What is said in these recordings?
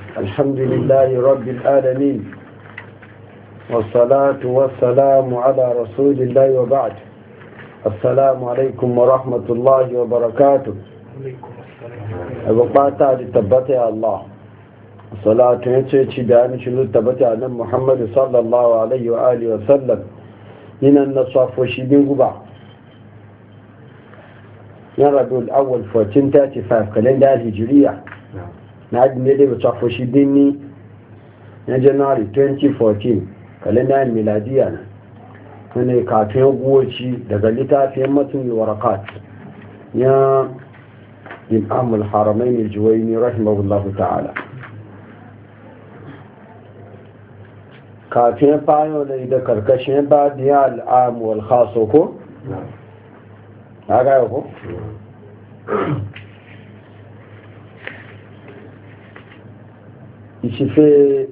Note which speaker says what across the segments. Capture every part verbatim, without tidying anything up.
Speaker 1: الحمد لله رب العالمين والصلاة والسلام على رسول الله وبعد. السلام عليكم ورحمة الله وبركاته. أبقاتا لتبتع الله الصلاة يتشي بأن شلو تبتع عن محمد صلى الله عليه وآله وسلم هنا النصف وشيبين قبع يربي الأول ألف وأربعمائة وثلاثين وخمسين كالندا الهجرية نعد ميلي بصف وشيبيني جنواري ألفين وأربعطاشر كالندا الميلادية wani kafin goci daga littafin matun warakat ya imamul haramain aljuwaini rahimahullahu ta'ala. kafin fayo ne da karkashin ba biya al'amu wal khaso ko? na gaya ko? ishife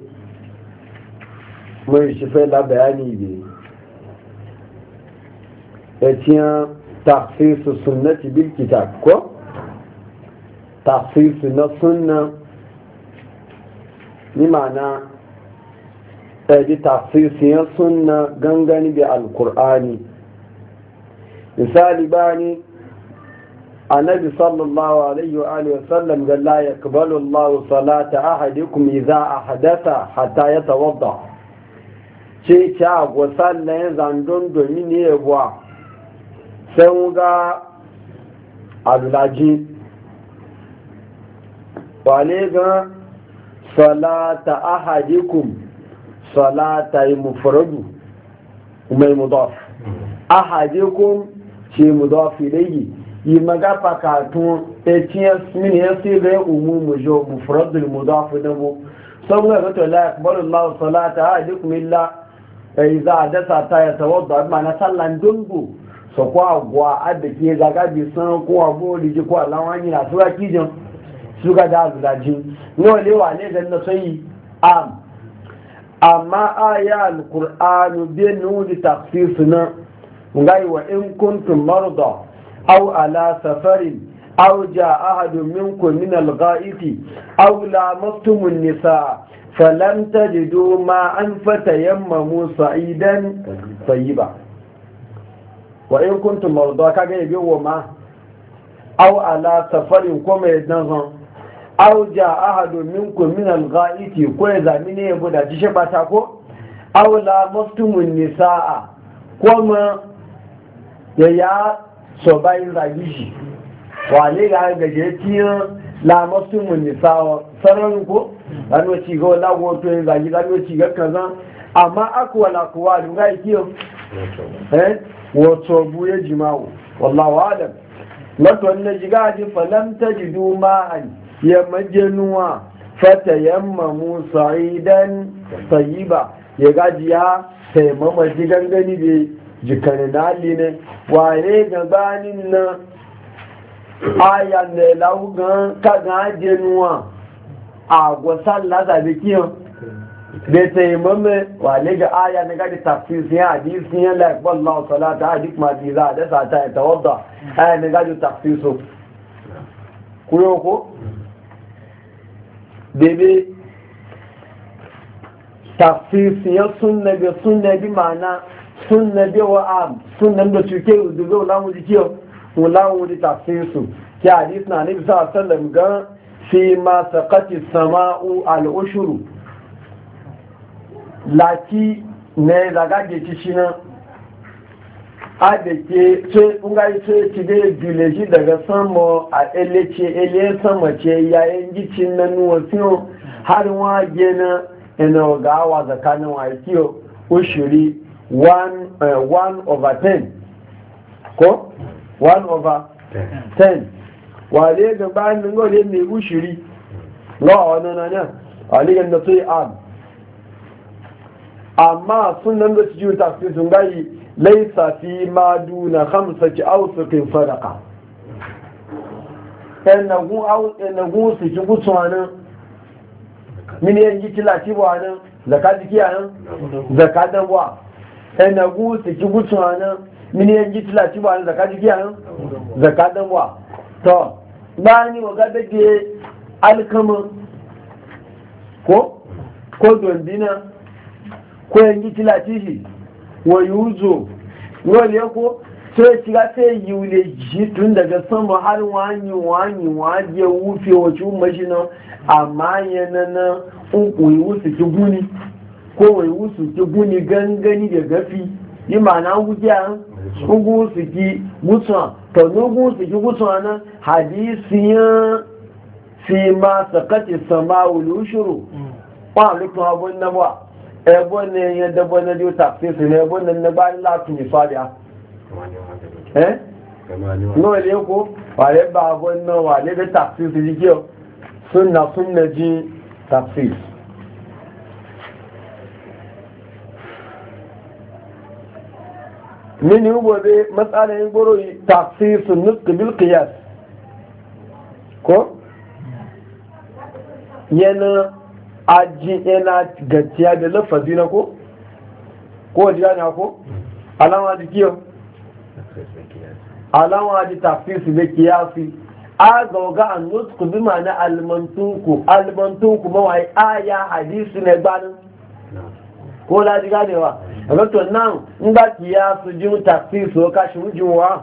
Speaker 1: mai ishife la bayani biyu etiyan taksisu sunnati bil kitab ko taksisu na sunna ni mana edi taksisu ya sunna gangani bi alkur'ani misali bani annabi sallallahu alaihi wa alihi wasallam ga la yaqbalu Allahu salata ahadikum idza ahdatha hatta yatawadda ce ta go sallan zandon domin ne yawa sai ga alulaji wale ga salata ahadikum salata yi mufradu mai mudaf ahadikum ce mudaf ilayhi yi magafa katun etiyar mini ya sai ga umumu jo mufradul mudaf da mu sau ga ga to la yakbalu Allah salata ahadikum illa idza dasa ta yatawadda ma'ana sallan dungu so kwa gwa adda ke zaga bi san ko abo liji ko alawan yi na suka kijin suka da azulaji no le wa ne da na sai am amma aya alquran bi nudi takhsisna ngai wa in kuntum marda aw ala safarin aw jaa ahadun minkum min alghaiti aw lamastum an-nisaa falam tajidu ma'an fatayammamu sa'idan tayyiba wa in kuntum marda kaga yabi wa ma aw ala safarin ko mai dan aw ja ahadun minkum min al-gha'iti ko ya zamine yabo da jishe bata ko aw la maftumun nisaa ko ma ya ya so bayin zagishi wa ne ga ga je tiyan la maftumun nisaa saran ko ano ci go la go to zagi da no ci ga kaza amma akwa la kuwa ga kiyo eh wato buye jima'u wallahu alam lato na jiga ji falam tajidu ma'an ya majanuwa fatayammamu sa'idan tayyiba ya gaji ya taimama jigan gani da jikanali ne ware gabanin na ayan da laugan kaga jenuwa a gwasan lazabi kiyon da taimame wale ga aya na gadi tafsir sun yi hadisi yin laifin Allah salata hadis ma fi za a dasa ta yi tawadda aya na gadi tafsir so kuyo ko bebe tafsir sun yi sunna bi sunna bi ma'ana sunna bi wa am sunna da cuke da zo lamu ji kiyo mu lamu ji tafsir su ki hadis na nabi sallallahu alaihi wasallam ga fi ma saqati sama'u al-ushuru lati ne daga geci shi nan a da ke ce ƙungayi ce ci dai bileji daga sama a elece ele sama ce yayin gicin na nuwa fiyo har wage na ina gawa tsakanin wakiyo ushiri one over ten ko one over ten wale gabanin gole ne ushiri ga wani nan wale yadda sai am amma sunan da su ji tafsir sun gayi laisa fi ma duna khamsati awsuqin sadaqa enagu au enagu su ji gutsuwanan min yan ji tilati buwanan zakati kiyanan zakatan buwa enagu su ji gutsuwanan min yan ji tilati buwanan zakati kiyanan zakatan buwa to bani wa ga dake alkaman ko ko dondina ko yanki tilatishi wa yuzo wale ko sai shiga sai yule ji tun daga sama har wani wani wani ya wuce wace mashina amma yana na wai wusu ki guni ko wai wusu ki guni gangani da gafi yi ma'ana wujiya ugu su ki gutsuwa to nugu su ki gutsuwa nan hadisiyan fi ma sakati sama wulushuru wa lukun abun na ba ebon ne ya dabo na biyu tafi su ne ebon nan na ba lati ne fadiya eh no le ko wale ba abun na wale da tafi su ji kiyo sunna sunna ji tafi min yi gobe matsalayin goro tafi su nuska bil qiyas ko yana aji yana gaciya da lafazi na ko ko jiya ne ko alama ji kiyo alama ji tafsir da kiyasi a gauga an nutku bi ma'ana almantuku almantuku mawai aya hadisi ne gbanin ko la ji ganewa amma to nan in ba kiyasu ji tafsir so ka shi wujuwa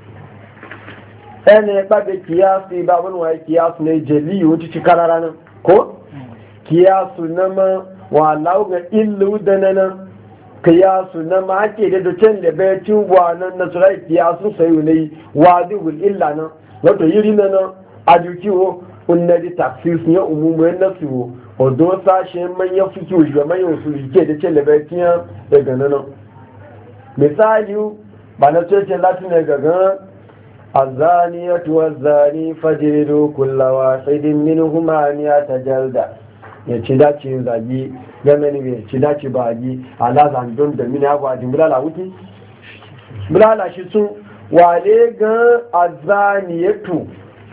Speaker 1: ene ba be kiyasi ba wani wai kiyasu ne jeli wuci cikarara nan ko kiyasu na ma wa lauga illu da nan kiyasu na ma ake da docen da bai ci wa nan na surai kiyasu sai ne wa dugul illa nan wato yiri na nan ajukiwo unnadi taxis ne umumu na su odo sashe man ya fiki wa man yau su ke da cin da bai tiya daga nan misali ba na ce latin ne gaga الزانية والزاني فجلدوا كل واحد منهما مئة جلدة ya ci dace zagi game ne ya ci dace bagi ala zandon da mini abu a jimlala wuki bulala shi sun wale ga azaniyatu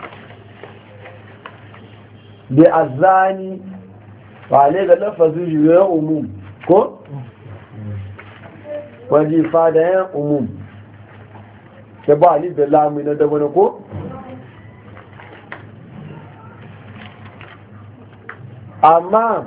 Speaker 1: da azani wale ga lafazin juyar umum ko waje fadayen umum ya ba ali da lamu na dabana ko amma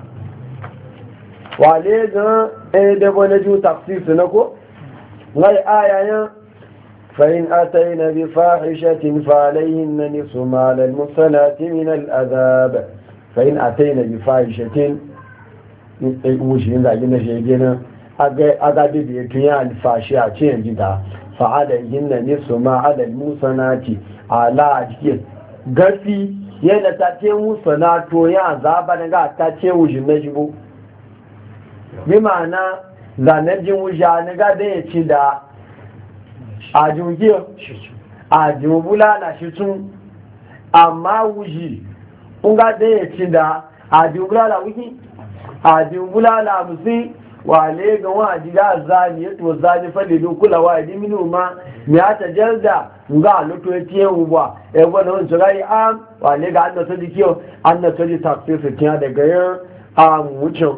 Speaker 1: wale ga ɗaya dabana ju tafsir na ko ngai ayayen فإن أتينا بفاحشة فعليهن نصف ما على المحصنات من العذاب فإن أتينا بفاحشة وشين ذا جنا شيئا أغادي بيتيا الفاشية تين جدا فعليهن نصف ما على المحصنات على أجل gafi yana ta ce musu na to ya zaba daga ta ce wujin na jibo bi ma'ana zanen jin wuja na gada ya ci da ajiyar ajiyar na shi tun amma wuji ƙunga da ya ci da ajiyar na wiki ajiyar na musi wale ga wajen da zani ya to zani fadi don kulawa ya dimini ma ya ta jarda ga aluto ya tiye ubuwa ya gwada wani tsorai a wale ga an da sadi kiyo an da sadi tafi su tiya daga yin a wucin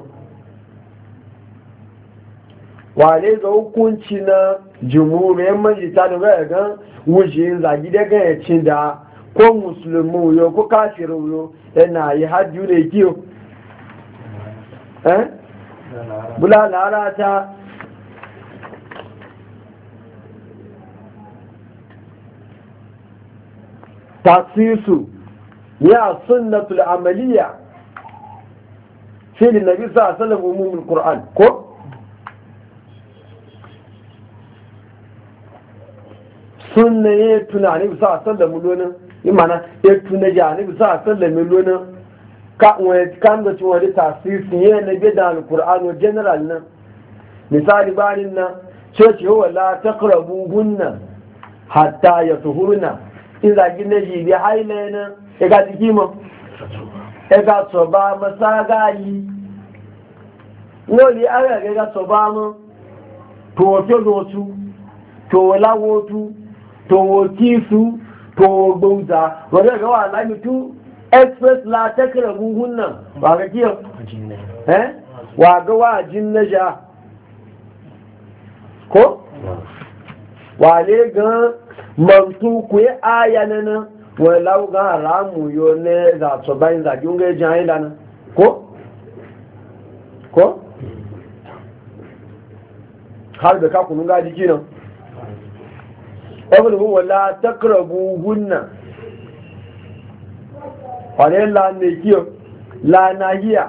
Speaker 1: wale ga hukunci na jimuriyar majita da gaya gan wuce zagi da gaya cin da ko musulmi yau ko kafirin yau yana yi hajju da kiyo eh bulalara ta tasisu ya sunnatul amaliya fi nabi sallallahu alaihi wasallam umumul qur'an ko sunna ya tunani bisa sallan mulonin imana ya tuna jani bisa sallan mulonin ka wani kan da cin wani tasiri ya na bida alkur'ano general nan misali banin nan coci yawa la taqrabu hunna hatta ya tuhurna in zagi na jibi haila na ya ga jiki ma ya ga soba masagayi wani ara ga ga soba ma to wato dosu to lawotu to wokisu to gbauza wadda ga wa lamitu express la takrabu hunna wa ga kiyo eh wa ga wa jinnaja ko wa le ga mantu ku aya nana wa law ga ramu yo ne za so bayin za junga jan ila na ko ko har da ka kunun gaji kinan abin huwa la takrabu hunna wane la ne kiyo la nahiya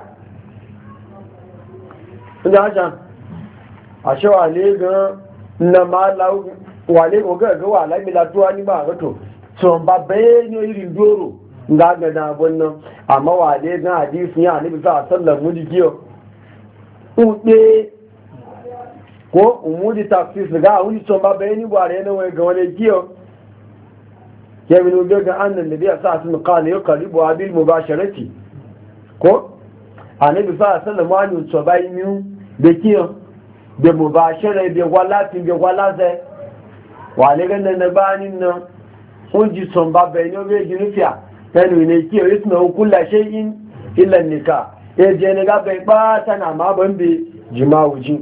Speaker 1: ina ajan a shawa ne ga na ma la wale oga ga wala mi la tuwa ni ba ga to so ba be ni irin doro nga ga na bonnan amma wale ga hadisi ya ni bisa sallan mu dikiyo ude ko umudi tafsir ga wani so ba be ni bare ne wai ga wani kiyo ke min ga ga annan nabi sa sun qala yuqribu abil mubasharati ko annabi sa sallan wani so bai mi de kiyo de mubashara de wala tin de wala ze wale ga nan ba ni nan unji son ba be ni obe jinufiya tanu ne kiyo isna kullu shay'in illa nikah e je ne ga bai ba tana ma ban bi jima'uji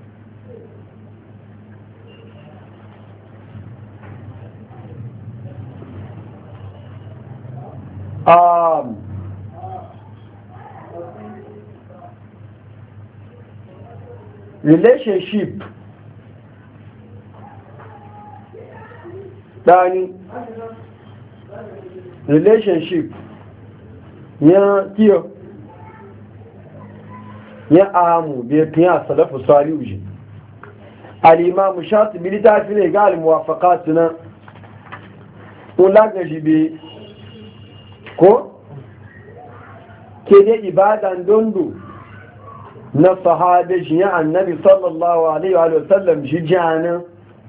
Speaker 1: um relationship dani relationship ya kiyo ya amu bai fiye salafu salihu ji al'imamu shatu milita fi ne ga al-muwafaqatu na ulaga shi bai ko ke dai ibadan dondo na sahabe shi ya annabi sallallahu alaihi wa sallam shi jana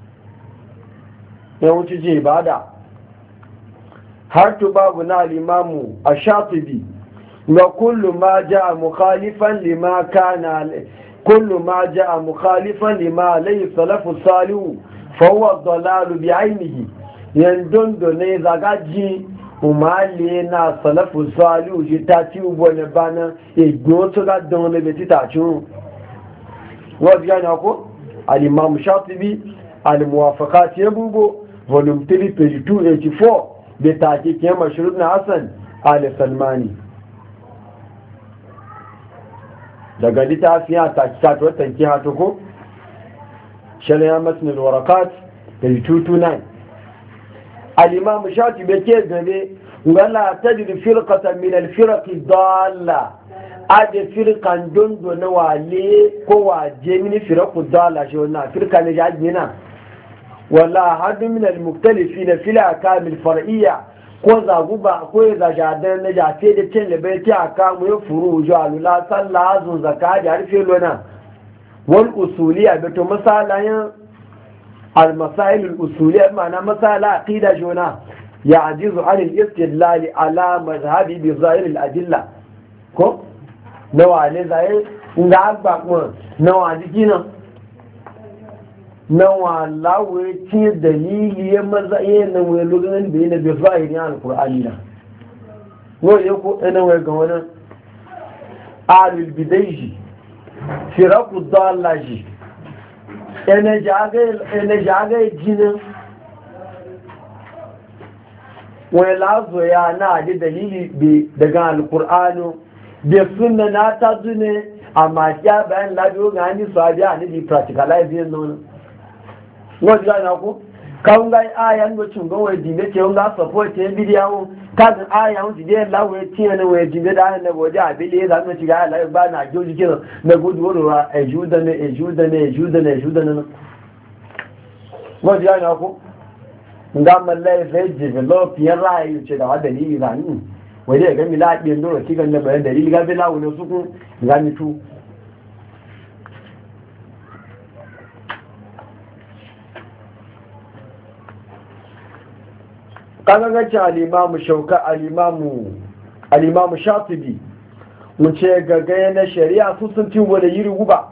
Speaker 1: ya wuce ji ibada har tu babu na al-imamu ash-shatibi وكل ما جاء مخالفا لما كان كل ما جاء مخالفا لما عليه السلف الصالح فهو الضلال بعينه يندون دوني زغاجي umalina salafu salihu ji ta ci ubo ne bana igbo to ga don le beti ta chu wa biya na ko al-imam shatibi al-muwafaqat yabugo volume three page two eighty-four da take ke mashrud na hasan al-salmani daga littafiya ta kisa ta tanki hato ko shari'a matnul warakat two twenty-nine al-imam shatibi ke gabe wala tajid firqatan min al-firaq ad-dalla ade firqan dondo na wale ko waje min firaq ad-dalla shi wannan firqa ne jajina wala hadu min al-muktalifin fil akam al-far'iyya ko zaguba ko zajadan na jafe da cin libaiti aka mu ya furu jalula sallah zu zakat da harfe lona wal usuliyya da to masalayan al masail al usuliyya ma'ana masala aqida jona ya'jizu an al istidlal ala madhhabi bi zahir al adilla ko nawa ne zai nga agba ko nawa dikina nawa lawe ce dalili ya maza iya na wani lokacin da yana bai zahiri ya alkur'ani na wani ya ko ɗana wai ga wani alul bidaiji firaku dalaji yana jagai jinin wani lazo ya na adi dalili daga alkur'ani da suna na ta zune a makiya bayan labiyo ga hannu su abiya a nidi practicalize yin nuna wọ́n ti láìna kú káwọn gáyé ààyà ń gbọ́tún gan wọ́n ìdìbẹ́ tí ó ń gá support ẹ̀ bídí àwọn káàkiri ààyà ń ti dé láwọn tí ẹni wọ́n ìdìbẹ́ dáhùn ní ọjọ́ àbílẹ̀ ẹ̀dá ní ti gáyà láyé bá náà jẹ́ òjìkẹ́ náà lẹ́gbọ́dù ó rọra ẹ̀jú dáná ẹ̀jú dáná ẹ̀jú dáná ẹ̀jú dáná náà wọ́n ti láìna kú nga mallai sai develop yan ra'ayi ce da wa dalili ba ni wai dai ga mi la ɗin dole kigan da bayan dalili ga bila wani su kun ga mi tu kanagacin alimamu shauka alimamu alimamu shatibi wuce gagaya na shari'a su sun ci wani yiri guba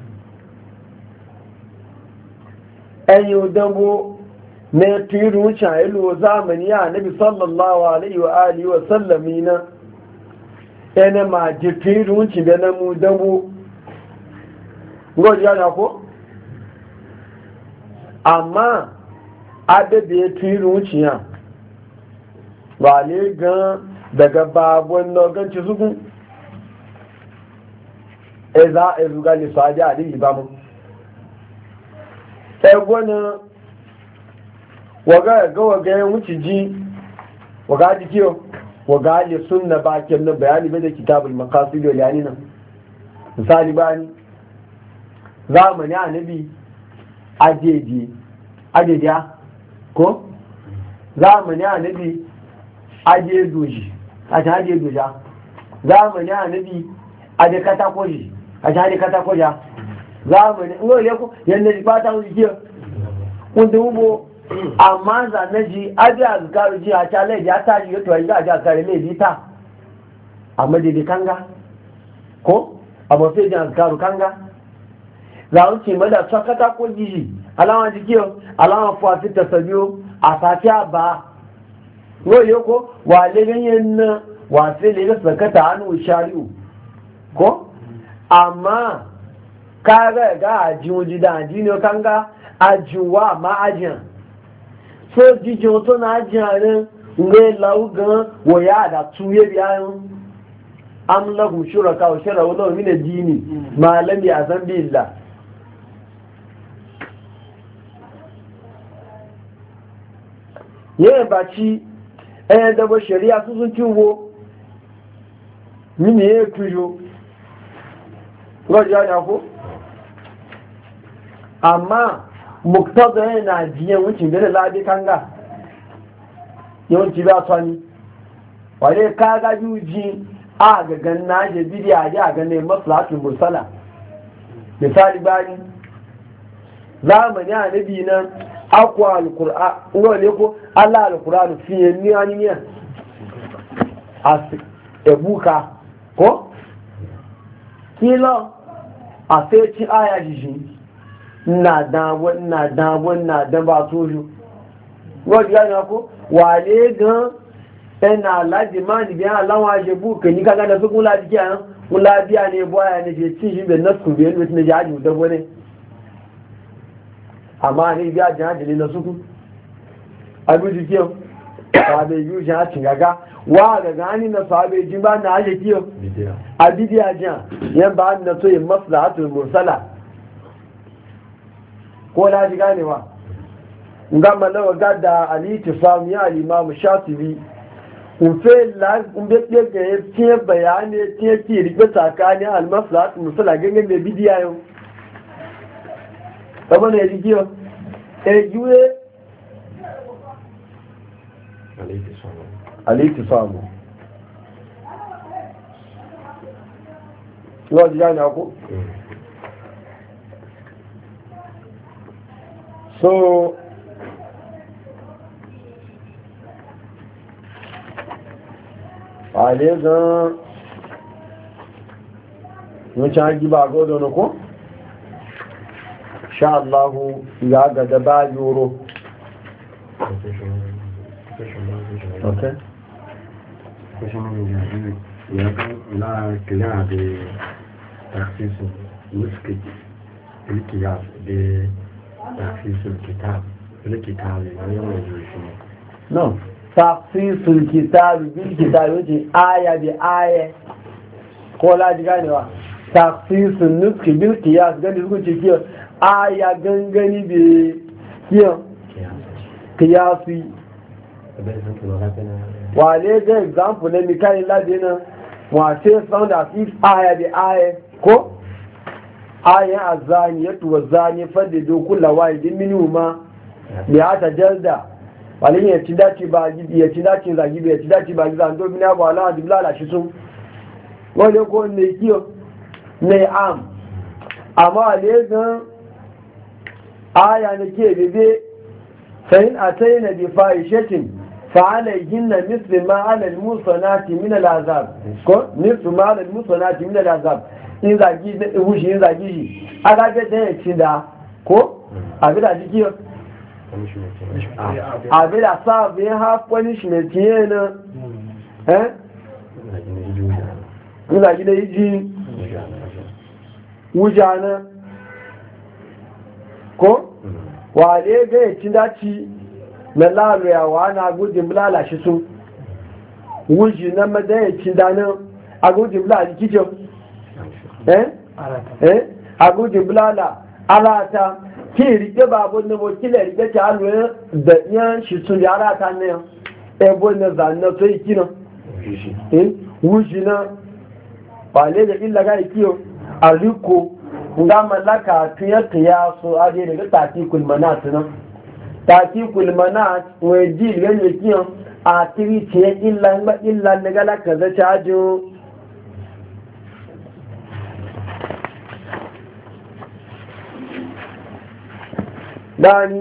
Speaker 1: ɗan yi dambo na turu wuce a ilo zamani ya nabi sallallahu alaihi wa alihi wa sallami na ɗana ma ji turu wuce da na mu dambo gwaji yana ko amma adada ya turu wuce ya ba ne gan daga babon noganci zugun e za a ruga ne sahabi ali ba mu sai gona waga ga waga yan wuce ji waga ji kiyo waga li sunna ba kem na bayani bai da kitabul maqasid wal yani nan misali bani zamani annabi ajeji ajeji ko zamani annabi aje doji a ta aje doja zamani annabi aje katakoji a ta aje katakoja zamani ngo le ko yanda ji fata mu ji wanda mu amma za na ji aje azkaru ji a ta le ya ta ji to ya aje azkaru le bi ta amma dai kanga ko amma sai ji azkaru kanga za mu ci mada sakata ko ji alama ji kiyo alama fa fi tasabiyo a safiya ba ngo le ko wa le ganyen na wa sai le ga sakata anu shari'u ko amma kaga ga ajiwoji da ajini kanga ajiwa ma ajiyan so jijin to na ajiyan ne nge laugan waya da tuye biyan am lahum shuraka wa shara wala min ad-dini ma lam ya'zam billah ye bachi eh da bo sharia su sun tiwo mini e kujo lọ́jọ́ àjàkó amma muktada yana jiyan wucin gane labi kanga yawanci ba tsani wane kaga yuji a gagan na je bidiya ji a ganin maslahatul mursala misali bani zamani a nabi nan akwa alkur'an wane ko allah alkur'an fiye ni wani ne a ebuka ko kilo a sai ci aya jiji na dawon na dawon na dan ba soju wọ́n yá ní ọkọ́ wà lé gan ẹnà aláàjì máa nìbí aláwọn aṣẹ́bù kẹ̀yí kágádà tó kún láti kí àwọn mú lábí à ní ẹbọ́ àyà ní ṣe tí ìṣẹ́bẹ̀ náà kùn bí ẹni tí ní jáàjì ìdọ́gbọ́n ní àmá ní ibi àjẹ́ àjẹ́ lọ sókún agbójú kí ọ sàbẹ̀ yóò ṣe àti gàgá wà gàgá ní na sàbẹ̀ jí bá náà ṣe kí ọ àbídí àjẹ́ yẹn bá ní tó yẹ mọ́sílá àti mùsálà ko láti gánewa gama nawa gada al-ittifam ya al-imam Shatibi ufe la umbe ga yace bayani yace ki rike tsakanin al-maslahat musala gangan da bidiya yau kaba ne rigiyo e juwe al-ittifam al-ittifam lo ji yana ko so ale gan wọ́n ṣe ájí bá gọ́dọ̀ ní kó ṣáàláhù ìyá gada bá yóò ok no tafsirul kitab bil kitab yace aya bi aya ko la ji ganewa tafsirun nuski bil qiyas gani suka ce kiyo aya gangani bi kiyo qiyasi wale ga example ne mikai ladina wa ce sound as if aya bi aya ko aya azani yatu wazani fadidu kullu wahidin minhuma bi ata jalda wale ya ci dace ba ya ci dace zagi ya ci dace ba zan do mina ba la dibla la shi sun wale ko ne kiyo ne am amma le gan aya ne ke bebe sayin atayna bi fahishatin fa alayhinna mithlu ma ala al-musanati min al-azab ko mithlu ma ala al-musanati min al-azab in zagi ne wushi in zagi aga ga da ci da ko abida jikiyo àbí àsáàbí ha punishment yẹn náà ẹ́ nígbàjílẹ̀ ìjí wújá náà kó wà lè gẹ́ ìtí dáci na láàrẹ̀ àwọ̀ na agúdìn bláàlá ṣe sun wújì na mẹ́dẹ́ ìtí dáná agúdìn bláàlá kíjọ ẹ́ eh aguji bulala arata ki rike babun da wakila rike ta alwe da yan shi sun ya arata ne e bonne zanna to ikino eh wujina bale da illa ga ikiyo aliko nga mallaka tiya tiya so ade daga tatikul manat nan tatikul manat we ji ganye kiyo a tiri tiya illa ba illa daga la kaza cajo dani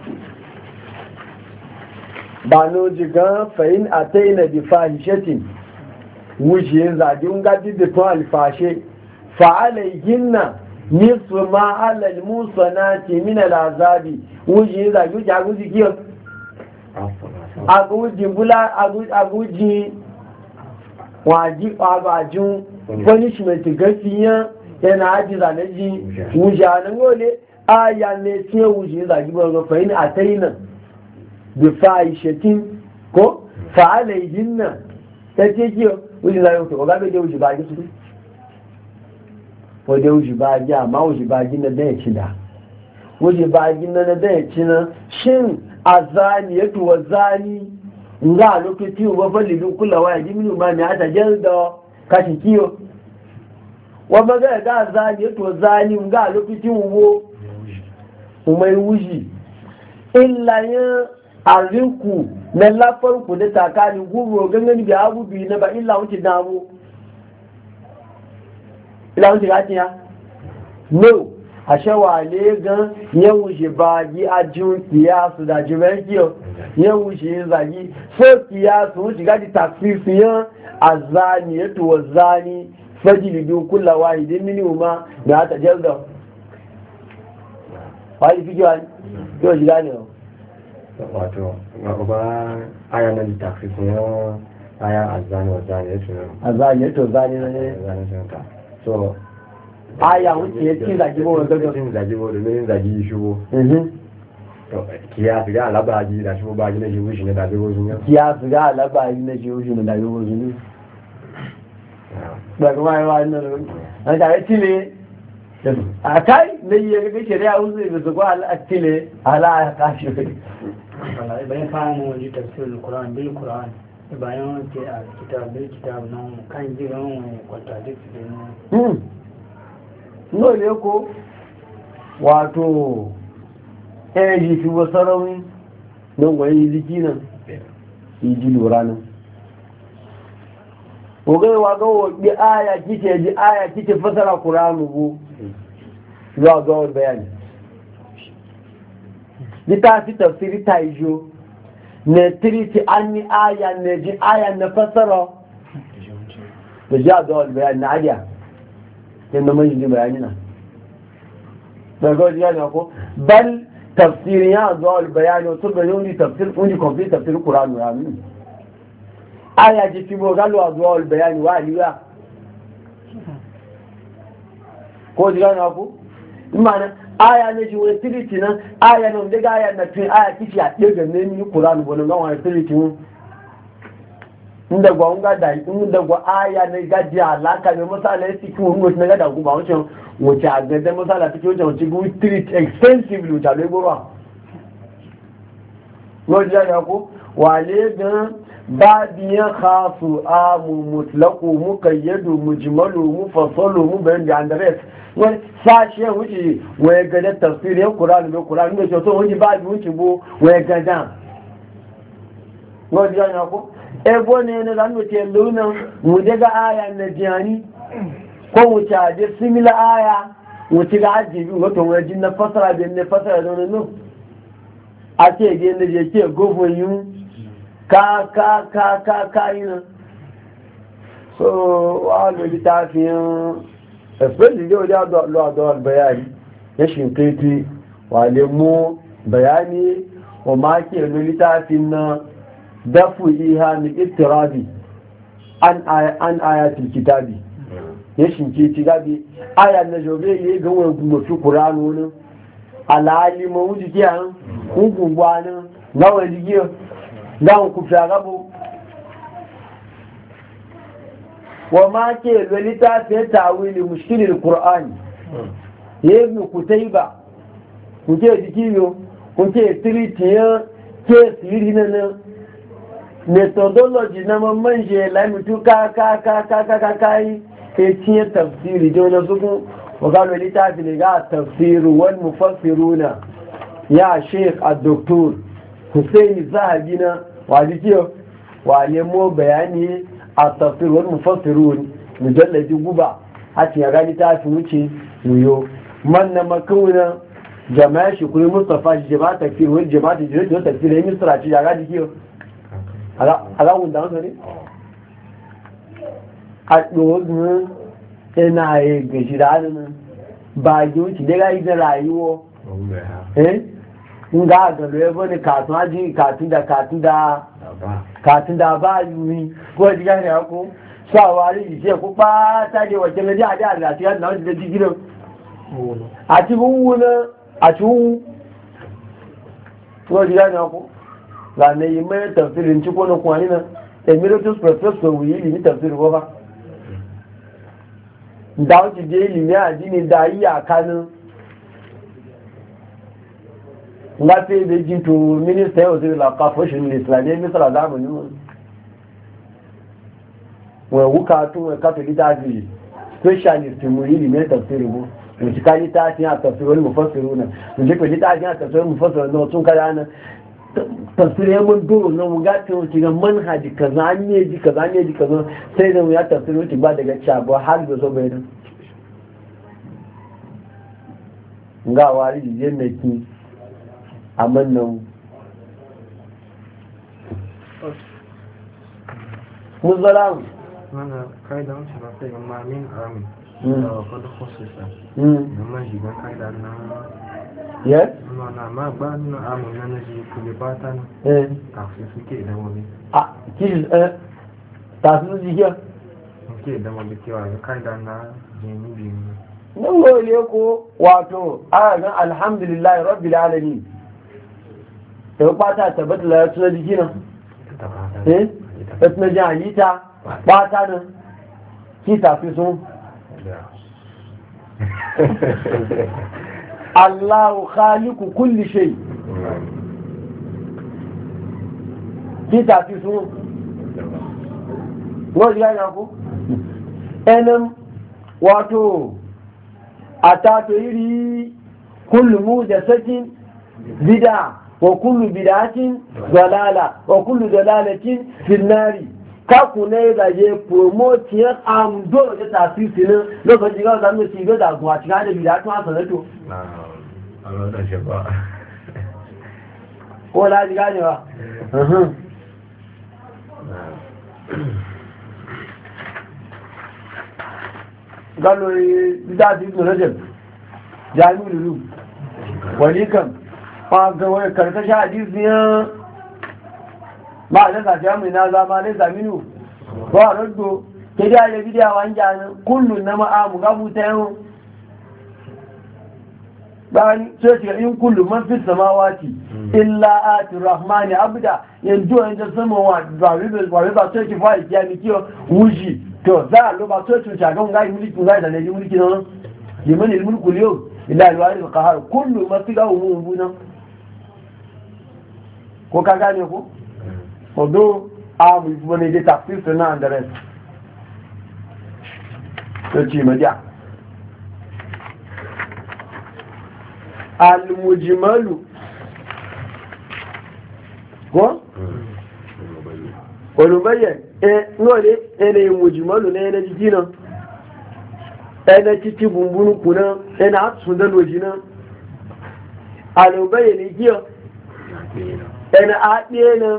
Speaker 1: ba no jiga fa in ataina bi fahishatin wuje zagin gadi da to alfashe fa alayhinna nisfu ma ala almusanati min alazabi wuje zagi jaguji kiyo aguji bula aguji waji abajun punishment gafiya yana aji zanaji wuje anan gole aya ne ce wuje zagi ba fa in ataina bi fahishatin ko fa alayhinna tace kiyo wuje zagi to ga be da wuje ba gi su ko da wuje ba gi amma wuje ba gi na da ya ci da wuje ba gi na da ya ci na shin azani yato wazani nga lokaci wa falilu kula wa jiminu ma ne ata jalda kashi kiyo wa maga ga azani yato wazani nga lokaci wo umai wuji illa ya arinku na lafar ku da takani guro gangan da abu bi na ba illa wuce damu illa wuce ga tiya no a shawale gan yan wuce bagi a jin kiyasu da jimar kiyo yan wuce zagi so kiyasu wuce gaji taksifiyan a zani ya tuwa zani fajili biyu kula wahidin minima da ta jalda wani fi kiwa yau shiga ne
Speaker 2: wato ba aya na taksifiyan aya a zani wa zani ya tuwa
Speaker 1: a zani ya tuwa zani na ne
Speaker 2: so
Speaker 1: aya wuce ya ci zagi bo wanda
Speaker 2: ga cin zagi bo domin zagi shi bo to kiya ga alabaji da shi bo baji na shi wushi ne da bo sun
Speaker 1: kiya ga alabaji na shi wushi ne da bo sun ba kuma ai wannan an da tile a kai ne ya ga shari'a uzu da su ko al-tile ala ka shi
Speaker 3: wallahi bayan fara mu ji tafsirul qur'an bil qur'an bayan ke a kitab bil kitab nan kan jiran contradict din no ne ko wato ɗaya fi wasu rauni don gwaye jiki nan yi ji lura nan ƙogaiwa ga waɗi aya kike ji aya kike fasara ƙuranu bu zuwa gawar bayani littafi tafsiri ta yi jo ne tiriti an yi aya ne ji aya na fasara da ji a gawar bayani na adiya yadda mai ji bayani na daga wajen yana ko bal tafsirin ya zuwa bayani wato ga yau tafsir kunji kwamfi tafsir kuranu ya nuni aya ji fi bogalo a zuwa bayani wa aliyu ko ji yana ko imana aya ne ji wani tiriti nan aya nan daga aya na tun aya kici a ɗaga ne ni kuranu wani gawa wani tiriti mun inda gwa nga da inda gwa aya ne gaji alaka ne masala ya cikin wani wasu na gada ku ba wancan wace a gada masala take wajen wace gu treat extensively wace alai gurwa wajen ya ko wale gan babiyan khasu amu mutlaku mukayyadu mujmalu mufassalu mu bayan da andres wani sashe wuce waye gada tafsirin Qur'ani ne Qur'ani ne to wani babi wuce bo waye gada wajen ya ko ebo ne na zan wuce lunan mu daga aya na jiyani ko wuce aje similar aya wuce ga ajibi wato wajen na fasara da ne fasara da wani a ce ga yadda je ke gofin yi ka ka ka ka ka yi nan so wa lo littafin especially da wajen lo adawar bayani ya shinkaiti wa lemu bayani wa ma ke lo littafin na dafu iya mi ittirabi an an ayatul kitabi ya shinke ci gabi aya na jobe ye ga wani gumo fi qur'anu ne alali mo wuji kiyan kun gwanin na wani giyo dan ku fi gabo wa ma ke lalita fi ta'wili mushkilil qur'ani ibn kutayba kuke dikiyo kuke tritiya ke siri na methodology na manje la mutu ka ka ka ka ka ka kai ke tiya tafsiri da na zugu wa ga lalita fi ga tafsir wal mufassiruna ya sheikh ad-doktor Hussein Zahabi na wa dikiyo wa nemo bayani a tafsir wal mufassirun mujalladi guba a cikin gani ta fi wuce muyo man na makauna jama'a shi kuma Mustafa shi jama'a tafsir wal jama'a tafsir da tafsir yayin misra ci ya ga dikiyo ala ala wanda ne a dogon ina yi gashi da nan ba ji wuce da ga da rayuwa eh in ga ga lewo ne katun aji katun da katun da katun da ba yi ko ji gane ko sawari ji ko ba ta je wace ne da da da ta na da gidan a ci wuna a ci wu ko ji gane ko la ne yi mai tafsirin ci ko na kwani na emeritus professor wi ni tafsir ko ba da wuce je ilimi addini da yi akanin nga fi da jin to minister yau zai lafa fashin islamiyya misra zamani wa wuka tun wa kato litafi specialist mu yi limin tafsiri mu mu ci kali ta tin a tafsiri wani mufassiru na mu je kali ta tin a tafsiri mufassiru na tun kada na tafsiri mun duro na mu ga to ci ga manhaji kaza ne ji kaza ne ji kaza sai da mu ya tafsiri ci ba daga chabo har da zo bai da nga wari je ne ki amma nan muzalam
Speaker 4: mana kaida wuce ba sai amma min amin da kwada khususa amma shi ga kaida na
Speaker 3: yes
Speaker 4: mana ma ba na amin na ji kule bata na
Speaker 3: eh
Speaker 4: kafin suke da wani
Speaker 3: ah ki eh ta su ji ke
Speaker 4: suke da wani kewa kaida na jini biyu
Speaker 3: nan gole ko wato a ga alhamdulillah rabbil alamin da bata tabbata la tuna jiki nan eh tuna jalita bata nan ki tafi sun Allahu khaliqu kulli shay ki tafi sun wani ya ku enem wato atato iri kullu mujasatin bid'a وكل بدعة ضلالة وكل ضلالة في النار kaku ne da je promote ya am dole da tasiri ne lokacin ga zamu ci ga da kuwa cikin da bid'a tun asala to
Speaker 2: na Allah da shi ba
Speaker 3: ko la ji gane ba mhm galo da di no rajab jami'ul ulum walikan ga wani karkashin hadisiyan ba a zaka fiye mai na zama ne zaminu ba a rado ke da ya bidiya wani janin kullum na ma'amu gabu ta yawon bayan sai shiga in kullum man fi samawati illa ati rahmani abda yanzu yanzu sama wa ba ba sai ki fara kiyami kiyo wuji to za a lo ba sai tun shagan gai mulki gai da ne mulki nan liman ilmulku yau illa alwari alqahar kullu masiga umubuna ko ka gane ko odo abu wani da tafsir na da res to ci maja al mujmalu ko olubaye e ngole ene mujmalu ne ne jikina ene titi bumbunu kuna ene atsun da lojina alubaye ne kiyo ene adiye na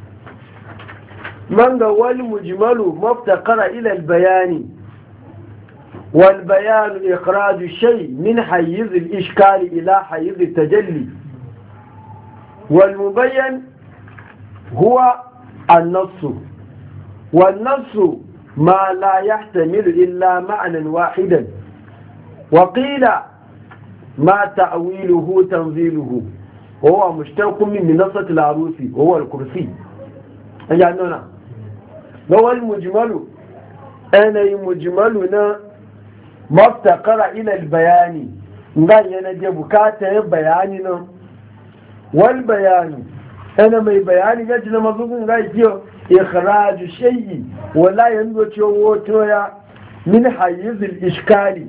Speaker 3: manga wal mujmalu maftaqara ila al bayani wal bayan ikhraj shay min hayz al ishkal ila hayz al tajalli wal mubayyan huwa النص والنص ما لا يحتمل إلا معنى واحدا وقيل ما تأويله تنزيله وهو مشتق من منصة العروس وهو الكرسي يعني هنا هو المجمل yanayi mujmalu na maftakara ila bayani ngan yana je bukata ya bayani nan wal bayani ana mai bayani ga jina mazugun ga kiyo ikhraju shay'i wala yanzu cewa to ya min hayyiz al iskali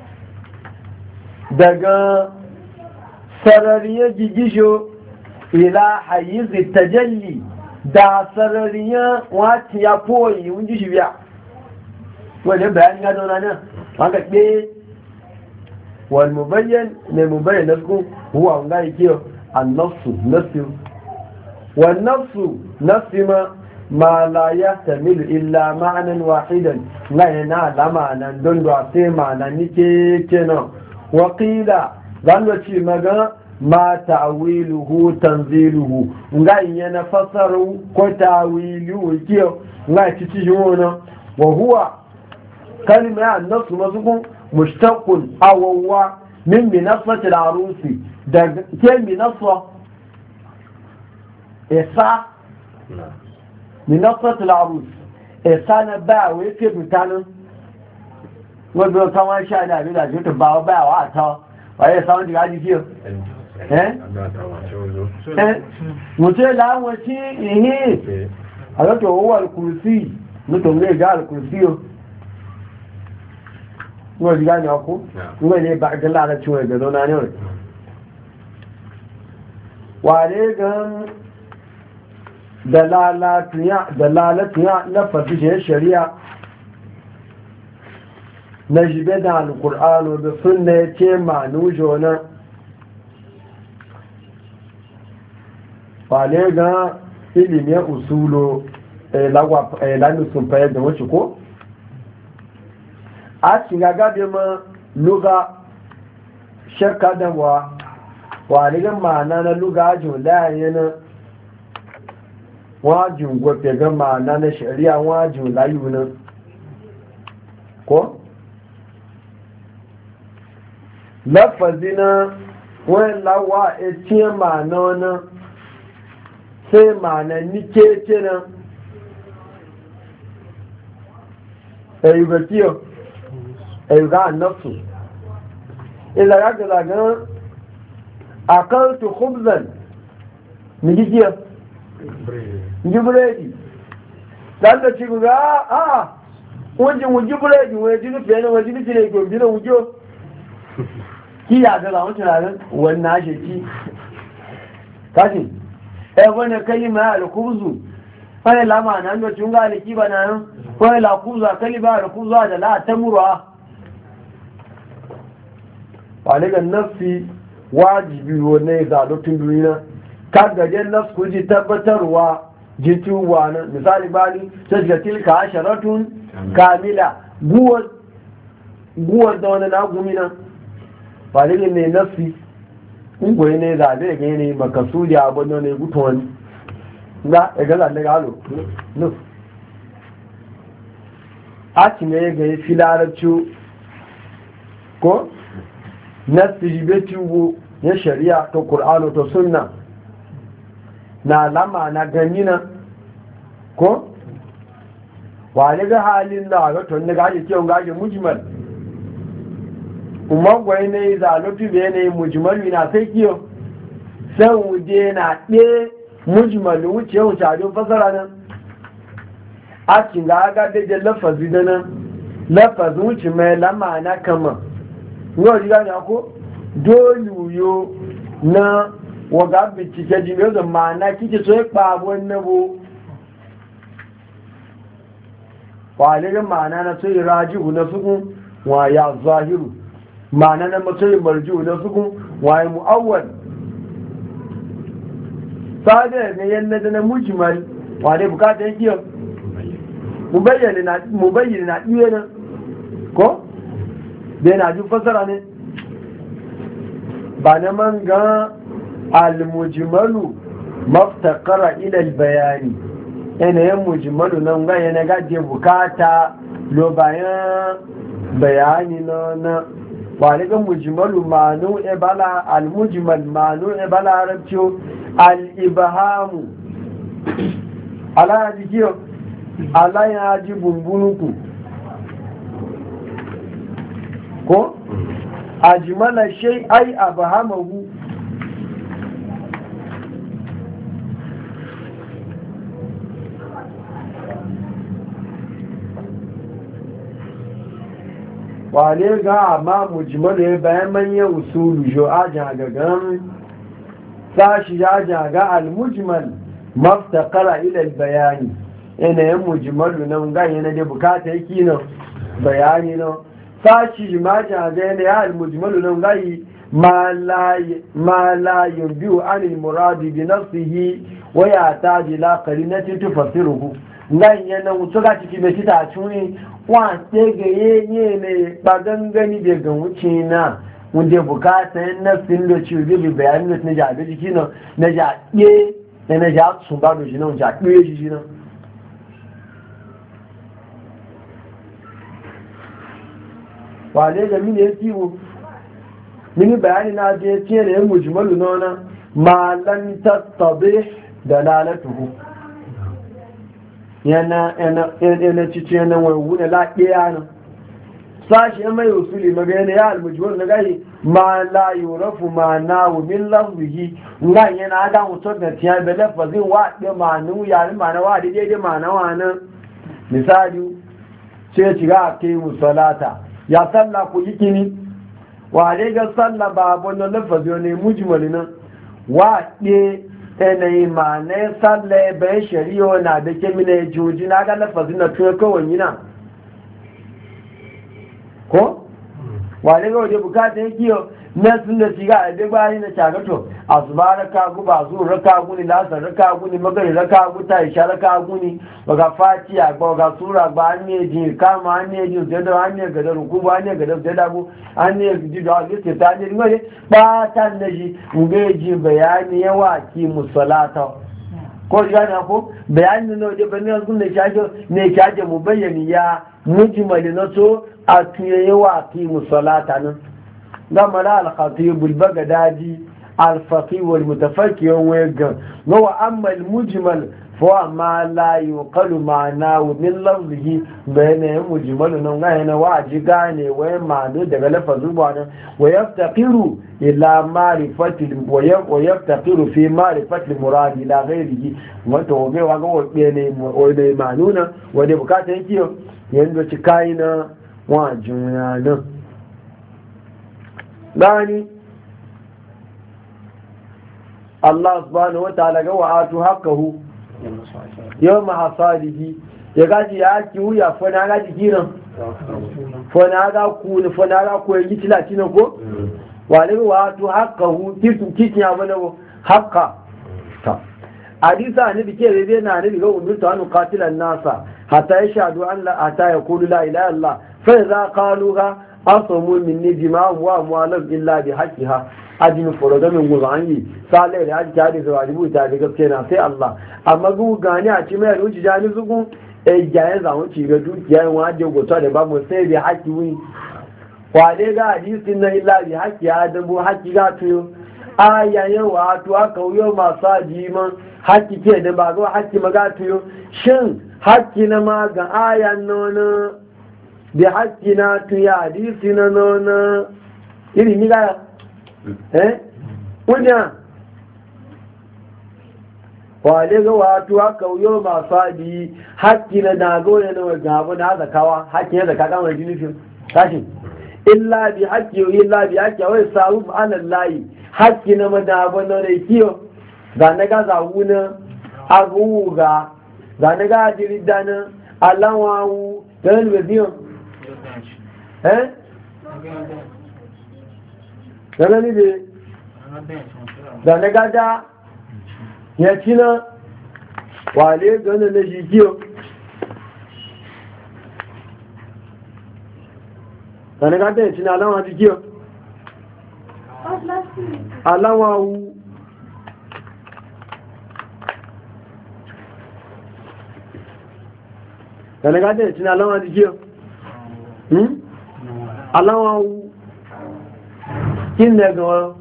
Speaker 3: daga sarariya gigijo ila hayyiz al tajalli da sarariya wati ya koyi wunji shi biya wanda bayani ga dona nan haka be wal mubayyan ne mubayyan nasku huwa ngai kiyo النص نص والنص نص ما, ما لا يحتمل إلا معنى واحدا لا ينال معنى دون دعسي معنى نكيتنا وقيل ظنوا شيء مغا ما تعويله تنزيله لا ينفسر كتاويله كيو لا تتجونه وهو كلمة النص مزقون مشتق أو هو من منصة العروس da ke minaswa isa minaswa tilarus isa na ba wa yake mutanen wadda kawai sha da abin da jirgin ba wa ba wa a ta waye samun jiga ji fiye eh eh mutu da wace ihe a zato huwa al-kursi mutum ne ga al-kursi yau wadda jiga ne ku wadda ne ba a gala da ciwo da zona ne wani ware gan dalalatiya na fasishe shari'a na jibe da alkur'anu da sunna ya ce manu jona ware gan ilimin usulo lami sun fayar da wacce ko a shiga gabe ma luga shakka da wa warigan ma'ana na lugajin layana wajin gwafe ga ma'ana na shari'a wajin layunan ko? lafazi na wani lawa a ce ma'ana wani sai ma'ana nike ce na ayyugakiyo ayyuga annabtu ila ya ga zagan akaltu khubzan ni gijiya ji buredi dan da ci ga a wajin wuji buredi wai ji nufi ne wajin nufi ne ko bina wujo ki ya ga lawan tunanin wannan shi ki kaji eh wani kalima al-khubzu fa la ma nan da tunga alki bana fa la khubza kalima al-khubza da la tamura wa daga nafsi wajibi ne zaɗotun duniya kagajen nas ku ji tabbatarwa jituwa na misali bani sai ga tilka asharatun kamila guwar guwar da wani nagumi nan ba da ne nasi ungoyi ne zaɓe ga ne makasudi abin da ne gutu wani ga ya gaza da galo no a ci ne ga yi filarci ko nasi jibe tubo ya shari'a ta ƙur'anu ta sunna na lama na ganina ko wani ga halin da ga tun daga ake kyau gaje mujmal umar gwai ne zalofi da yanayi mujmal na sai kiyo sai wuje na ɗe mujmal wuce wuce a don fasara nan a cikin ga aga da lafazi da nan lafazin wuce mai lama na kama yau ji gani ako dole yo na waga bincike jimiyar da ma'ana kike so ya kpabuwan nabo kwalirin ma'ana na sai rajihu na sukun wa ya zahiru ma'ana na matsayin marjihu na sukun wa ya mu'awwal sadar ne yadda da na mujmal wa ne bukata ya kiyar mu bayyana na ɗiye nan ko da yana jin fasara ne ba na man ga al-mujmalu maftakara ila bayani yanayin mujmalu nan ga yana gaje bukata lo bayan bayani na na ba ne ga mujmalu manu ibala al-mujmal manu ibala arabciyo al-ibhamu ala jiyo ala ya ji bumbunuku ko ajmala shay ai abhamahu wale ga amma mujmalu bayan manyan usulu jo aja gagan sashi ya jaga al-mujmal maftaqara ila al-bayani ina yan mujmalu nan ga yana da bukata yake nan bayani nan sashi ma jaga yana ya al-mujmalu nan ga ma la ma la yunbiu an al-murad bi nafsihi wa yataji la qarinati tufassiruhu nan yana wuce ga ciki mai kita tuni wa sai ga yeye ne ba gangani da ga wuce na wanda bukata yin nafsin da ciwo zai bayanin da na jaɓe jiki nan na jaɓe da na jaɓe sun ba da shi nan jaɓe jiki nan wale da mini ya kiwo mini bayani na je ce da yin mujimalu na wana malan tattabe da lalatuhu yana yana cici yana waiwuna laɗiya nan sashi ya mai usuli magana ya almujmal na gai ma la yurafu ma nawu min lafzihi ngan yana ga mutum da tiya da lafazin wa da manu ya ni mana wa da daidai mana wa nan misali sai ci ga kai musallata ya salla ku yi kini wa dai ga salla ba wannan lafazi ne mujmal nan wa de yanayi ma na salla bai shari'a na da kemina juji na ga lafazin na tuya kawai yana ko wale ga waje bukata yake yau na sun da shiga a duk bayan na shagato a su ba raka gu ba su raka guni lasar raka guni magari raka gu ta isha raka guni baga fatiya ba ga sura ba an ne ji kama an ne ji zai da an ne ga da ruku ba an ne ga da zai da bu an ne ji da alisi ta ne ne ba ta ne ji nge ji bayani yawa ki musallata ko ji gane ko bayani ne waje bane sun da shajo ne shaje mu bayyani ya mujmali na so a tuye wa fi musalata nan gama na al-khatib al-baghdadi al-faqih wal-mutafakki wega wa amma al-mujmal fa ma la yuqalu ma'nahu min lafzihi bayna mujmal nan ga yana waji gane wai ma'anu daga lafazin wannan wa yaftaqiru ila ma'rifati wa yaftaqiru fi ma'rifati al-murad ila ghayrihi wato ga wa ga wabe ne wai ma'anu nan wanda bukata yake yanda ci kaina wa juna nan gani Allah subhanahu wa ta'ala ga wa'atu haqqahu yawma hasadihi ya gaji ya ki wuya fa na gaji kiran fa na ga ku fa na ga ku yi tilati na ko wale wa'atu haqqahu kitin kitin ya bana haqqa ta hadisa ne bike rebe na ne ga umurtu an qatilan nasa hatta yashhadu an la ata yaqulu la ilaha illallah فإذا قالوها أصموا مني جماعهم وأموالهم إلا بحقها أجن فرد من غزاني صالح لأجل كاري زواجبو تاريخ كينا في الله أما قو غاني أتما يلوش جاني زقون أي جاين زاون تيغدو جاين واجه وقصة لباب مسيح بحقي وين وعليك حديثنا إلا بحقها دنبو حقي غاتيو آية يواتو أكو يوم أصاجيما حقي كي دنباغو حقي مغاتيو شن حقي نما آية نونا bi haƙƙina tu ya hadisi na nuna iri ni gara eh wunya wale ga wato haka yau masu haɗi haƙƙi na dago ne na wajen abu na zakawa haƙƙi na zaka kan wajen nufin tashi illa bi haƙƙi illa bi haƙƙi wai sabu anan layi haƙƙi na madaba na rai kiyo ga na ga zawuna aguga ga na ga jirida na alawawu ga na biyan eh gana ni be da na gada ya ci na wale gana na shi kiyo da na gada ya ci na alawa ji kiyo alawa wu da na gada ya ci na alawa ji kiyo aláwọ̀ kí ní ẹgbẹ̀ wọn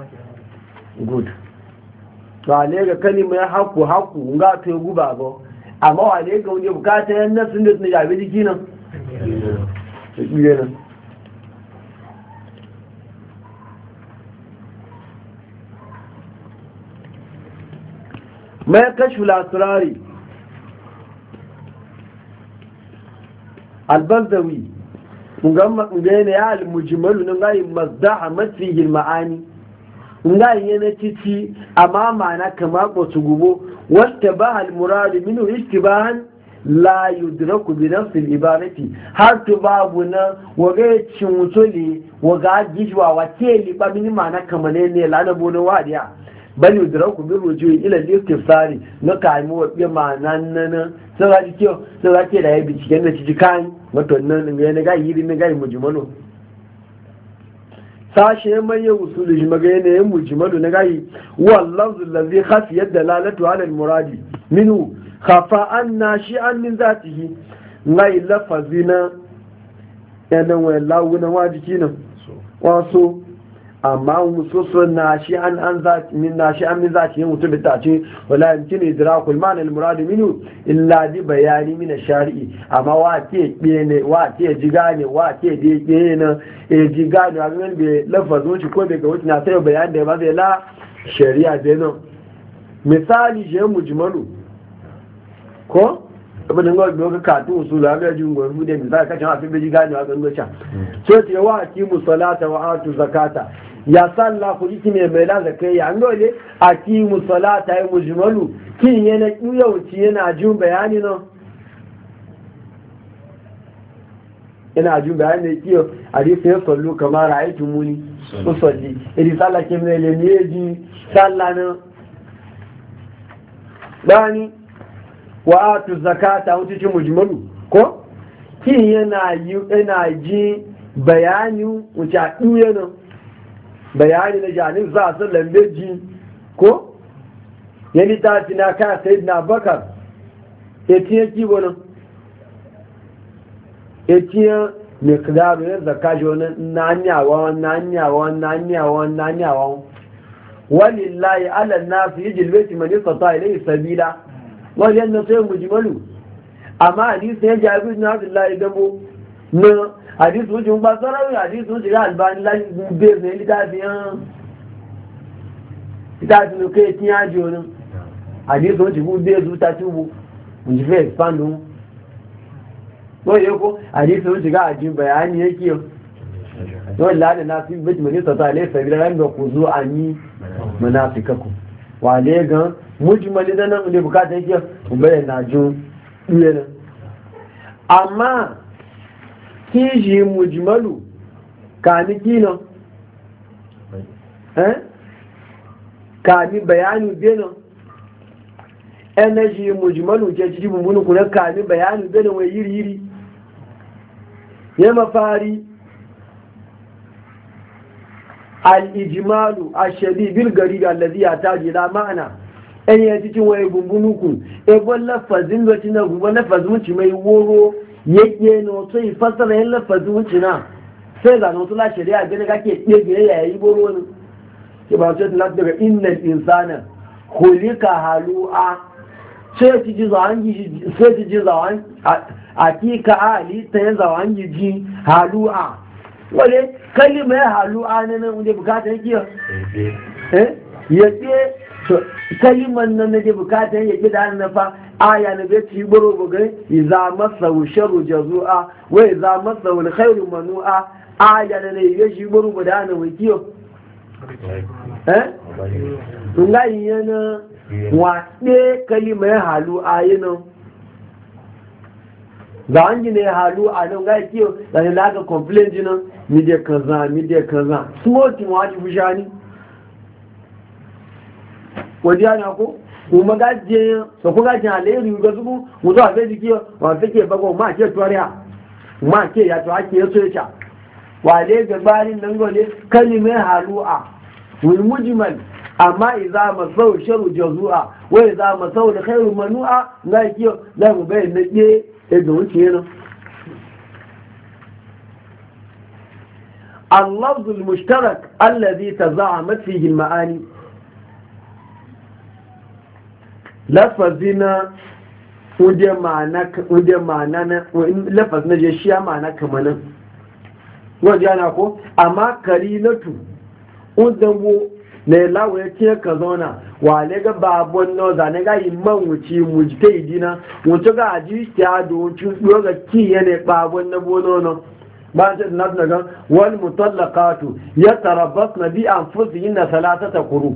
Speaker 3: good to a ne ga kalimar haku haku ga to guba ba amma wale ga wani bukata yan nasin da suna jabe jiki nan nan mai kashu lasurari albarzawi ngane ya almujimalu na ngayi mazda'a matfihil ma'ani ngayi yana titi amma ma'ana kama kotu gubo wata ba almuradu minu istibahan la yudraku bi nafsi al-ibarati har to babu na waga cin wutoli waga gijwa wace li ba mini ma'ana kamane ne la na bono wadiya bal yudraku bi rujui ila al-istifsari na kai mu wabe ma'ana nan sai ga kiyo sai ga ke da yabi cikin da ciki kan wato nan ne ne ga yiri ne ga mujmalu sashe mai ya usulu shi magana ne mujmalu ne ga yi wallahu allazi khafiyat dalalatu ala al-muradi minhu khafa anna shi'an min zatihi ngai lafazina yana wa lawuna wajiki nan waso amma musoso na shi an an zati min na shi an min zati yin mutum ta ce wala yumkin idrakul ma'na al murad minhu illa bi bayani min ash-shari'i amma wa ke ne wa ke jiga ne wa ke de ke ne e jiga ne an be lafazin shi ko be ga wuce na sai bayani da ba zai la shari'a da nan misali je mujmalu ko abin da ga ga katu usul ga jin gurbu da misali kace a fi jiga ne a gango cha so ce wa ki musallata wa atu zakata ya salla ku jiki mai mai la zakai ya ngole a ki musallata ya mujmalu kin yana kiyauci yana jin bayani nan ina jin bayani kiyo hadisi ya sallu kamar ra'aytu muni usalli idan salla ke mai le ne ji salla nan bani wa atu zakata wuce ci mujmalu ko kin yana yi ina ji bayani wuce a duye nan bayani na janin za su lambe ji ko yani ta tina ka sayyidina bakar etiye kibo nan etiye miqdaru ya zakaji wannan nanyawa nanyawa nanyawa nanyawa walillahi ala nasi yajil baiti man yastata ilayhi sabila wani yanzu sai mujmalu amma hadisi ya jabi na Abdullahi dabo na hadisi wajen ba sarawi hadisi wajen ga albani la gube ne litafiyan litafiyan kai tin ya ji wani hadisi wajen gube zu ta tubu mun ji fe expand mu ko yoko hadisi wajen ga ajin bayani yake wallahi na fi bit mun ta ta le sabira ran da ku zo ani munafikaku wale gan mujmali da nan da bukata yake bayyana jun ɗaya amma kishi mujmalu kani kino eh kani bayani beno energy mujmalu ke cikin bumbunu kuna kani bayani beno wai yiri yiri ya mafari al-ijmalu ash-shadid bil gharib alladhi yataji la ma'na en ya cikin waye bumbunuku e bon lafazin da tina guba lafazin muci mai woro yake no sai fasara yin lafazin muci na sai da no tula shari'a gane kake dege yayi boro ne ke ba sai tana daga innal insana khuliqa halu'a sai ti ji zawangi sai ti ji zawan akika ali ta zawangi ji halu'a wale kalimar halu'a ne nan wanda bukata yake eh yake kalimar nan da bukatar yake da nafa aya na bai ci buru bugai iza masa sharru jazua wa iza masa alkhairu manu'a aya na ne ya shi buru guda na wakiyo eh kun ga yana wa de kalimar halu ayina da an gine halu a nan ga kiyo da ne laga complaint jinan media kaza media kaza smoking wajibu shani wajiya ne ko kuma gaje so ko gaje aleri ga zubu mu zo a sai jiki wa take bago ma ke tuwariya ma ke ya to ake so ya cha wale ga barin nan gole kalimai halu'a wal mujmal amma idza masau sharu jazua wa idza masau khairu manu'a ga kiyo da mu bai ne ke e ga wuce ne اللفظ المشترك الذي تزعمت فيه المعاني lafazina wuje ma'ana wuje ma'ana na lafaz na je shi ma'ana kamanan wajen yana ko amma karinatu uzanbo na lawo ya ce ka zauna wa ne ga babon no za ne ga yi man wuce mujte idina wuce ga aji ta do wuce ga ki yana babon na bono no ba ta na daga wal mutallaqatu yatarabbasna bi anfusihinna thalathata quru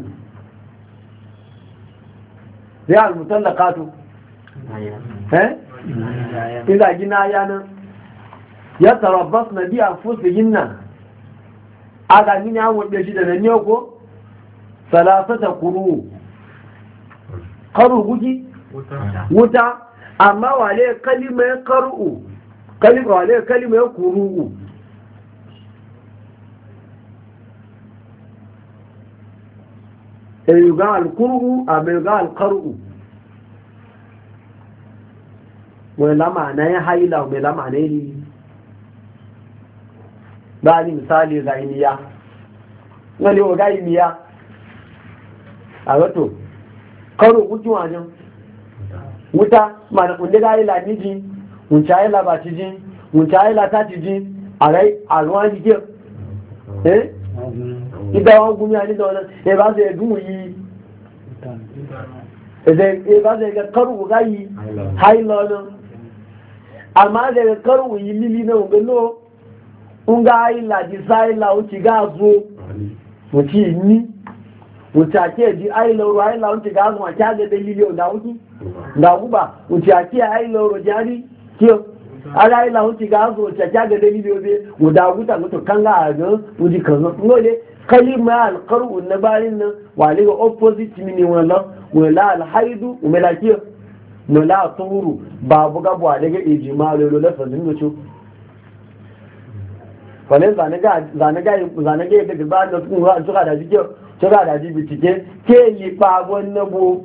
Speaker 3: ya al mutallaqatu eh ila gina yana yatarabbasna bi anfusihinna aga ni ya wanda shi da nan ko salasata kuru karu guji wuta amma wale kalimar karu kalimar wale kalimar kuru ayyuga al-kuru ayyuga al-karu wani lamana ya haila mai lamana ne ba ni misali ga iniya wani wa ga iniya a wato karo kuki wajen wuta ma da kunde ga ila niji wunce ila ba ci ji wunce ila ta ci ji a rai a ruwan jike eh ida wọn gumi a nida wannan e ba zai gun yi e ba zai ga karo ga yi haila nan amma zai ga karo yi lili na ungano unga ila ji sa ila wuce ga zo wuce ni wuce ake ji ailoro aila wuce ga azuma kya ga dalili da wuce da guba wuce ake ailoro jari kiyo ala aila wuce ga azuma wuce kya ga dalili obe wuda guta guta kan ga aga wuce kan ngole kalima alqaru na bayin nan wale ga opposite mini wala wala alhaidu umela kiyo wala tuhuru babu ga bwa daga ijmalu lo lafazin do cho wale zanaga zanaga zanaga ga ba da kuma suka da jiyo tura da ji bitike ke yi fagon nabo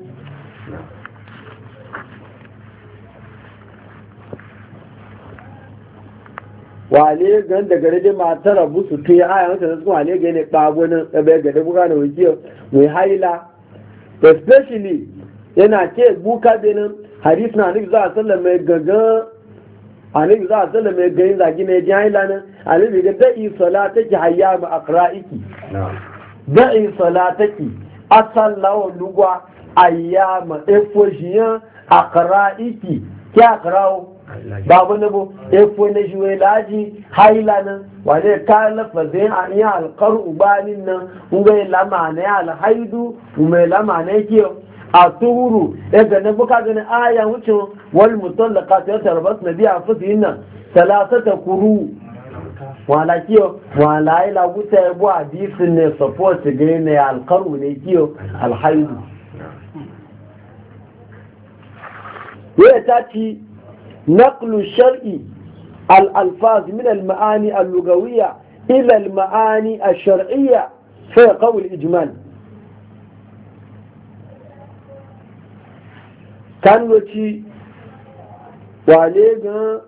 Speaker 3: wale gan da gare da matar abu su tuye aya wata nasu wale ga ne fagonin ɗabe ga da buga na wajiyar mai haila especially yana ke buka benin hadis na anabi za a sallar mai gaga anabi za a sallar mai gani zagi na yajin haila nan anabi ga da'i salata ki hayya ma akra'iki da'i salataki asallawa lugwa ayyama efoshiyan akra'iki ki akra'o babu na bu efo na juwe laji haila nan wane ka lafazin a iya alkaru ubanin nan unga lama na ya alhaidu ume lama na kiyo a tuhuru yadda na buka ganin aya wucin wal mutallaka ta tarbas na biya fusihin nan salasata kuru wala kiyo wala ila wuta ya bu hadisin ne support ga ne alqaru ne kiyo alhaidu ya tati naqlu shar'i al-alfaz min al-ma'ani al-lugawiyya ila al-ma'ani ash-shar'iyya fi qawl ijmal kan wuci wale ga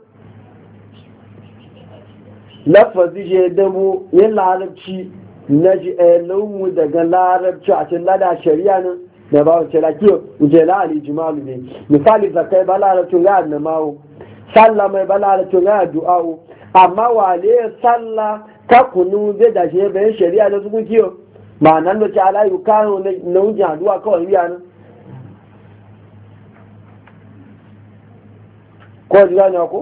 Speaker 3: lafazi je dabo yin larabci na ji ilimu daga larabci a cikin lada shari'a nan da ba wace lakiyo wuce la'ali jimalu ne misali zakai ba larabcin ga na mawo sallah mai ba larabcin ga du'a'u amma wale sallah ta kunu zai da shi bayan shari'a na su kiyo ma nan da ci alayu kano na wujen haduwa kawai biya nan ko ji gane ko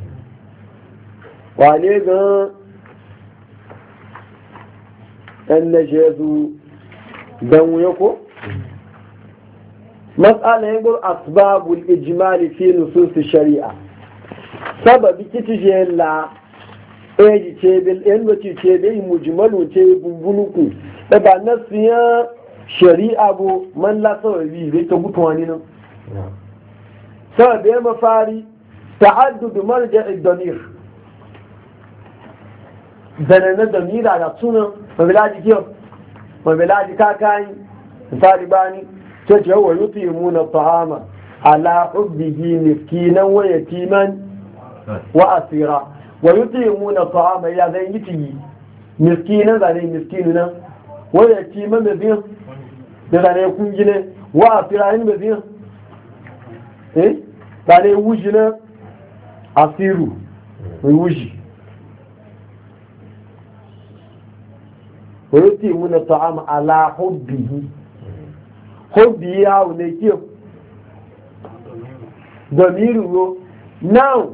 Speaker 3: wane gan ɗan na shezu don wuya ko? matsala yin gur asbabul ijimali fi nususi shari'a sababi kiti je la eji ce bil endo ci ce bil mujmalu ce bumbuluku da ba nasiya shari'a bu man la sababi bai ta gutuwa ni nan sababi mafari ta'addud marja'i damir zanana da mira da sunan mabilaji kiyo mabilaji kakai misali bani ce ce wa yuti muna ta'ama ala hubbihi miskinan wa yatiman wa asira wa yuti muna ta'ama ya zan yi tiyi miskinan zane miskinu nan wa yatiman da biyan da zane kungi ne wa asira yin da biyan eh tare wuji na asiru mai wuji wayuti muna ta'am ala hubbihi hubbi ya ne kiyo damiru yo now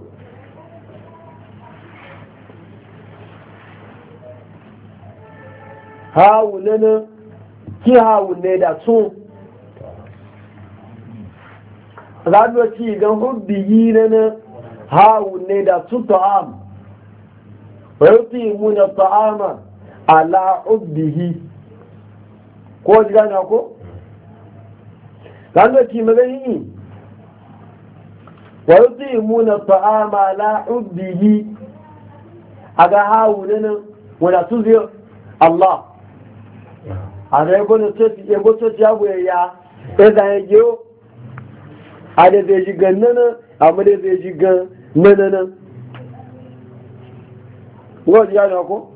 Speaker 3: hawu nana ki hawu ne da sun raduwa ci gan hubbihi nana hawu ne da su ta'am wayuti muna ta'ama ala hubbihi ko ji gane ko raduwa ci magani wayuti muna ta'ama ala hubbihi aga hawu nana wala su zai Allah a da yabo na soci abu ya ya zai yiwu a da zai ji gan nana amma da zai ji gan nana wadda ya na ko?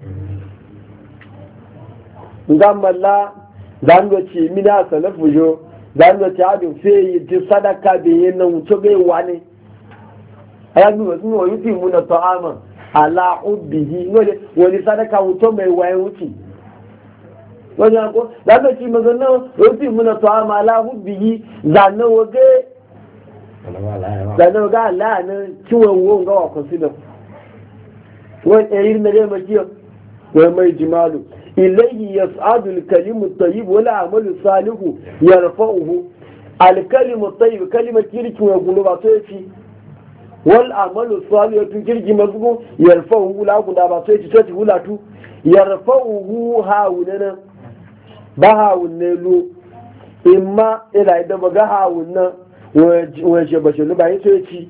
Speaker 3: zamalla zangoci mina salafu jo zangoci abin feyi ti sadaka bayan nan wuce bai wani a yanzu wasu wa yuti muna ta'ama ala ubbihi wani sadaka wuce mai wayan wuce wani yanko zangoci magana yuti muna ta'ama ala ubbihi zanen waje zanen waje ala na ciwon wuwan gawa consider wani ɗayin na rai makiyar wani mai jimalu إليه يصعد الكلم الطيب والعمل الصالح يرفعه الكلم الطيب كلمة كيرك ويقول باطيتي والعمل الصالح كيرك مزقو يرفعه لا قد باطيتي تاتي ولاتو يرفعه هاوننا بهاونلو إما إلا إذا بغا هاونا ويجبشلو باطيتي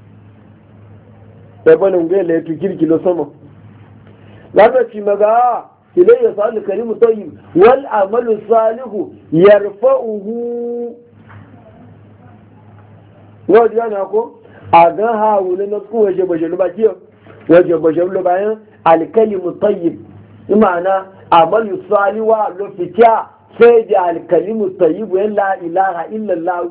Speaker 3: يبنى نقول لك كيرك لو سما لا تاتي مغا إليه يصعد الكريم الطيب والعمل الصالح يرفعه نقول يعني أقول أغاها ولنسكو وجب وجب باكيو وجب وجب لبعين الكلم الطيب بمعنى عمل الصالح والفتاة سيجي الكلم الطيب وإن لا إله إلا الله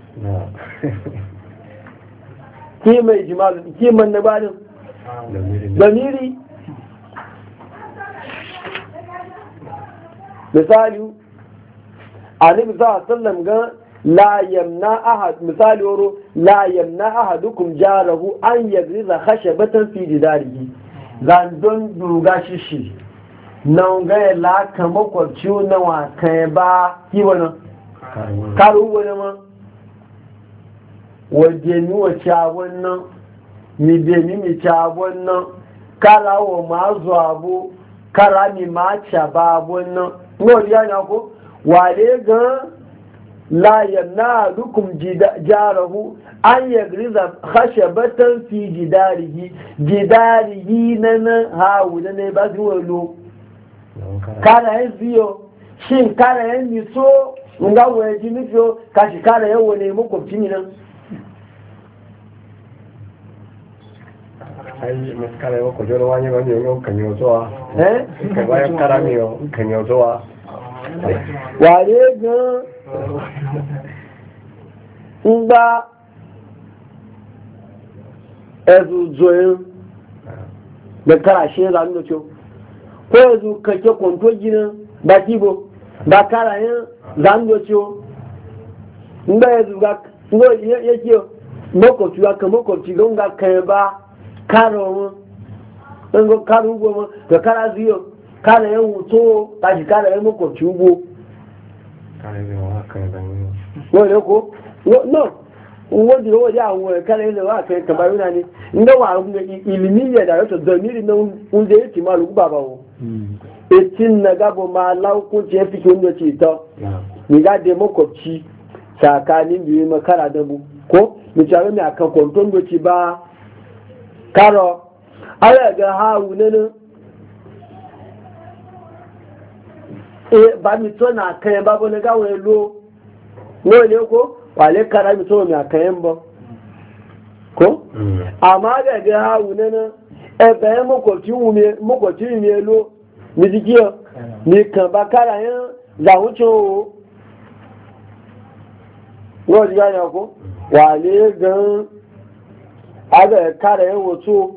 Speaker 3: كيما يجمال كيما النبال ضميري misali annabi sallallahu alaihi wasallam ga la yamna ahad misali woro la yamna ahadukum jarahu an yagriza khashabatan fi jidarihi zan don duga shishi nan ga la kama kwabci na wa kai ba ki wannan karu wani ma waje ni wa cha wannan mi be ni mi cha wannan kala wo ma zo abu kara mi ma cha ba wannan wọ́n yá ya kó wà lé gan láyẹ̀ náà lukùn járahu an yẹ gríza khashabatan fi jidarihi jidarihi nana hawu nana ba su wọ́n lo kára yẹn ziyo shin kára yẹn ni so nga wọ́n ji nufiyo kashi kára yẹn wọ́n ne makwabci ni nan
Speaker 2: ai maskara yau kwajo da wani ba ne yau kan yau zuwa eh kai bayan kara ne yau kan yau zuwa
Speaker 3: ware gan ngba ezu zoyin da karashe za mu ce ko ezu kake konto gina ba kibo ba karayen za mu ce ngba ezu ga ngo yake mokotu ga mokotu ga nga kan ba karo wọn ngo karo ugbo wọn to kara ziyo kara yan wuto tashi kara yan makwabci ugbo wọ́n lè kó no wọ́n dìrò wọ́n jẹ́ àwọn ẹ̀kẹ́lẹ̀ ilẹ̀ wà kẹ́ kàbáyé náà ni ndọ́wà ìlìmí yẹ̀dà yọ́tọ̀ dọ̀mírí náà ń jẹ́ ètì máa lùkú bàbá wọn ètì nàgàbọ̀ máa láwùkún tí ẹ fi kí oúnjẹ ti tọ́ nígbàdé makwabci tsakanin biyu makara dabu ko mutane mai akan kwanton doci ba karo ala ga hawu nana e ba mi to na kan ba bo na ga we lo no le ko wale kara mi to mi akan ba ko amma ga ga hawu nana e ba mo ko ti wu mi mo ko ti mi lo mi dikiyo ni kan ba kara yan za wu cho wo di ga ko wale gan aga kare yawo so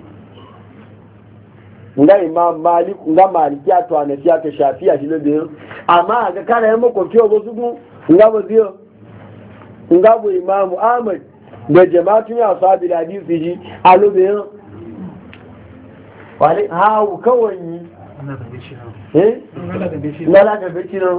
Speaker 3: nga imam malik nga malikiya to anafiya ta shafiya shi da biyu amma ga kare yawo ko kiyo go su nga ba biyo nga bu imam ahmad da jama'atun ya sahabi da hadisi ji alo biyo wale ha kawai eh ngala ga bici no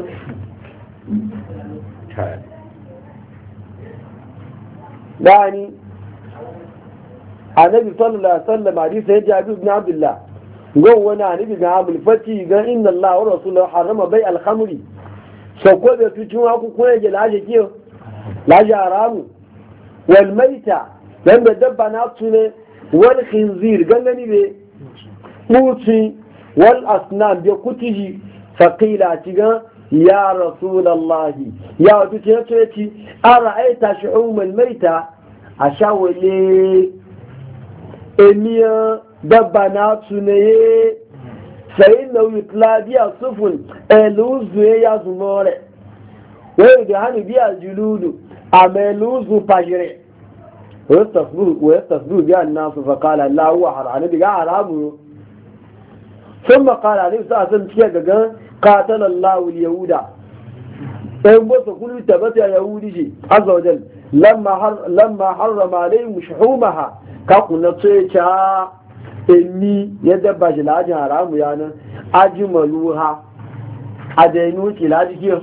Speaker 3: dani annabi sallallahu alaihi wasallam hadisi ya jabi ibn abdullah gon wani annabi ga abul fati ga inna allaha wa rasuluhu harrama bai al-khamri so ko da tucin wa ku ko ya laje kiyo laje haramu wal maita dan da dabba na tune wal khinzir gangani be muti wal asnam bi kutiji faqila tiga ya rasulullahi ya wato ce ce ci ara'aita shu'um al maita ashawale emiya dabba na tunaye sai na witla biya sufun eluzu ya zumore wai da hannu biya juludu a mai luzu fajire ويستصدوا بها الناس فقال لا هو حرام بقى حرام ثم قال عليه الصلاة والسلام قاتل الله اليهود in ba su kulu tabbata ya yahudi shi azza wa jal lamma har lamma harrama alaihim shuhumaha ka kuna ce cha emi yadda ba shi lajin haramu yana ajmaluha adainu ki laji kiyo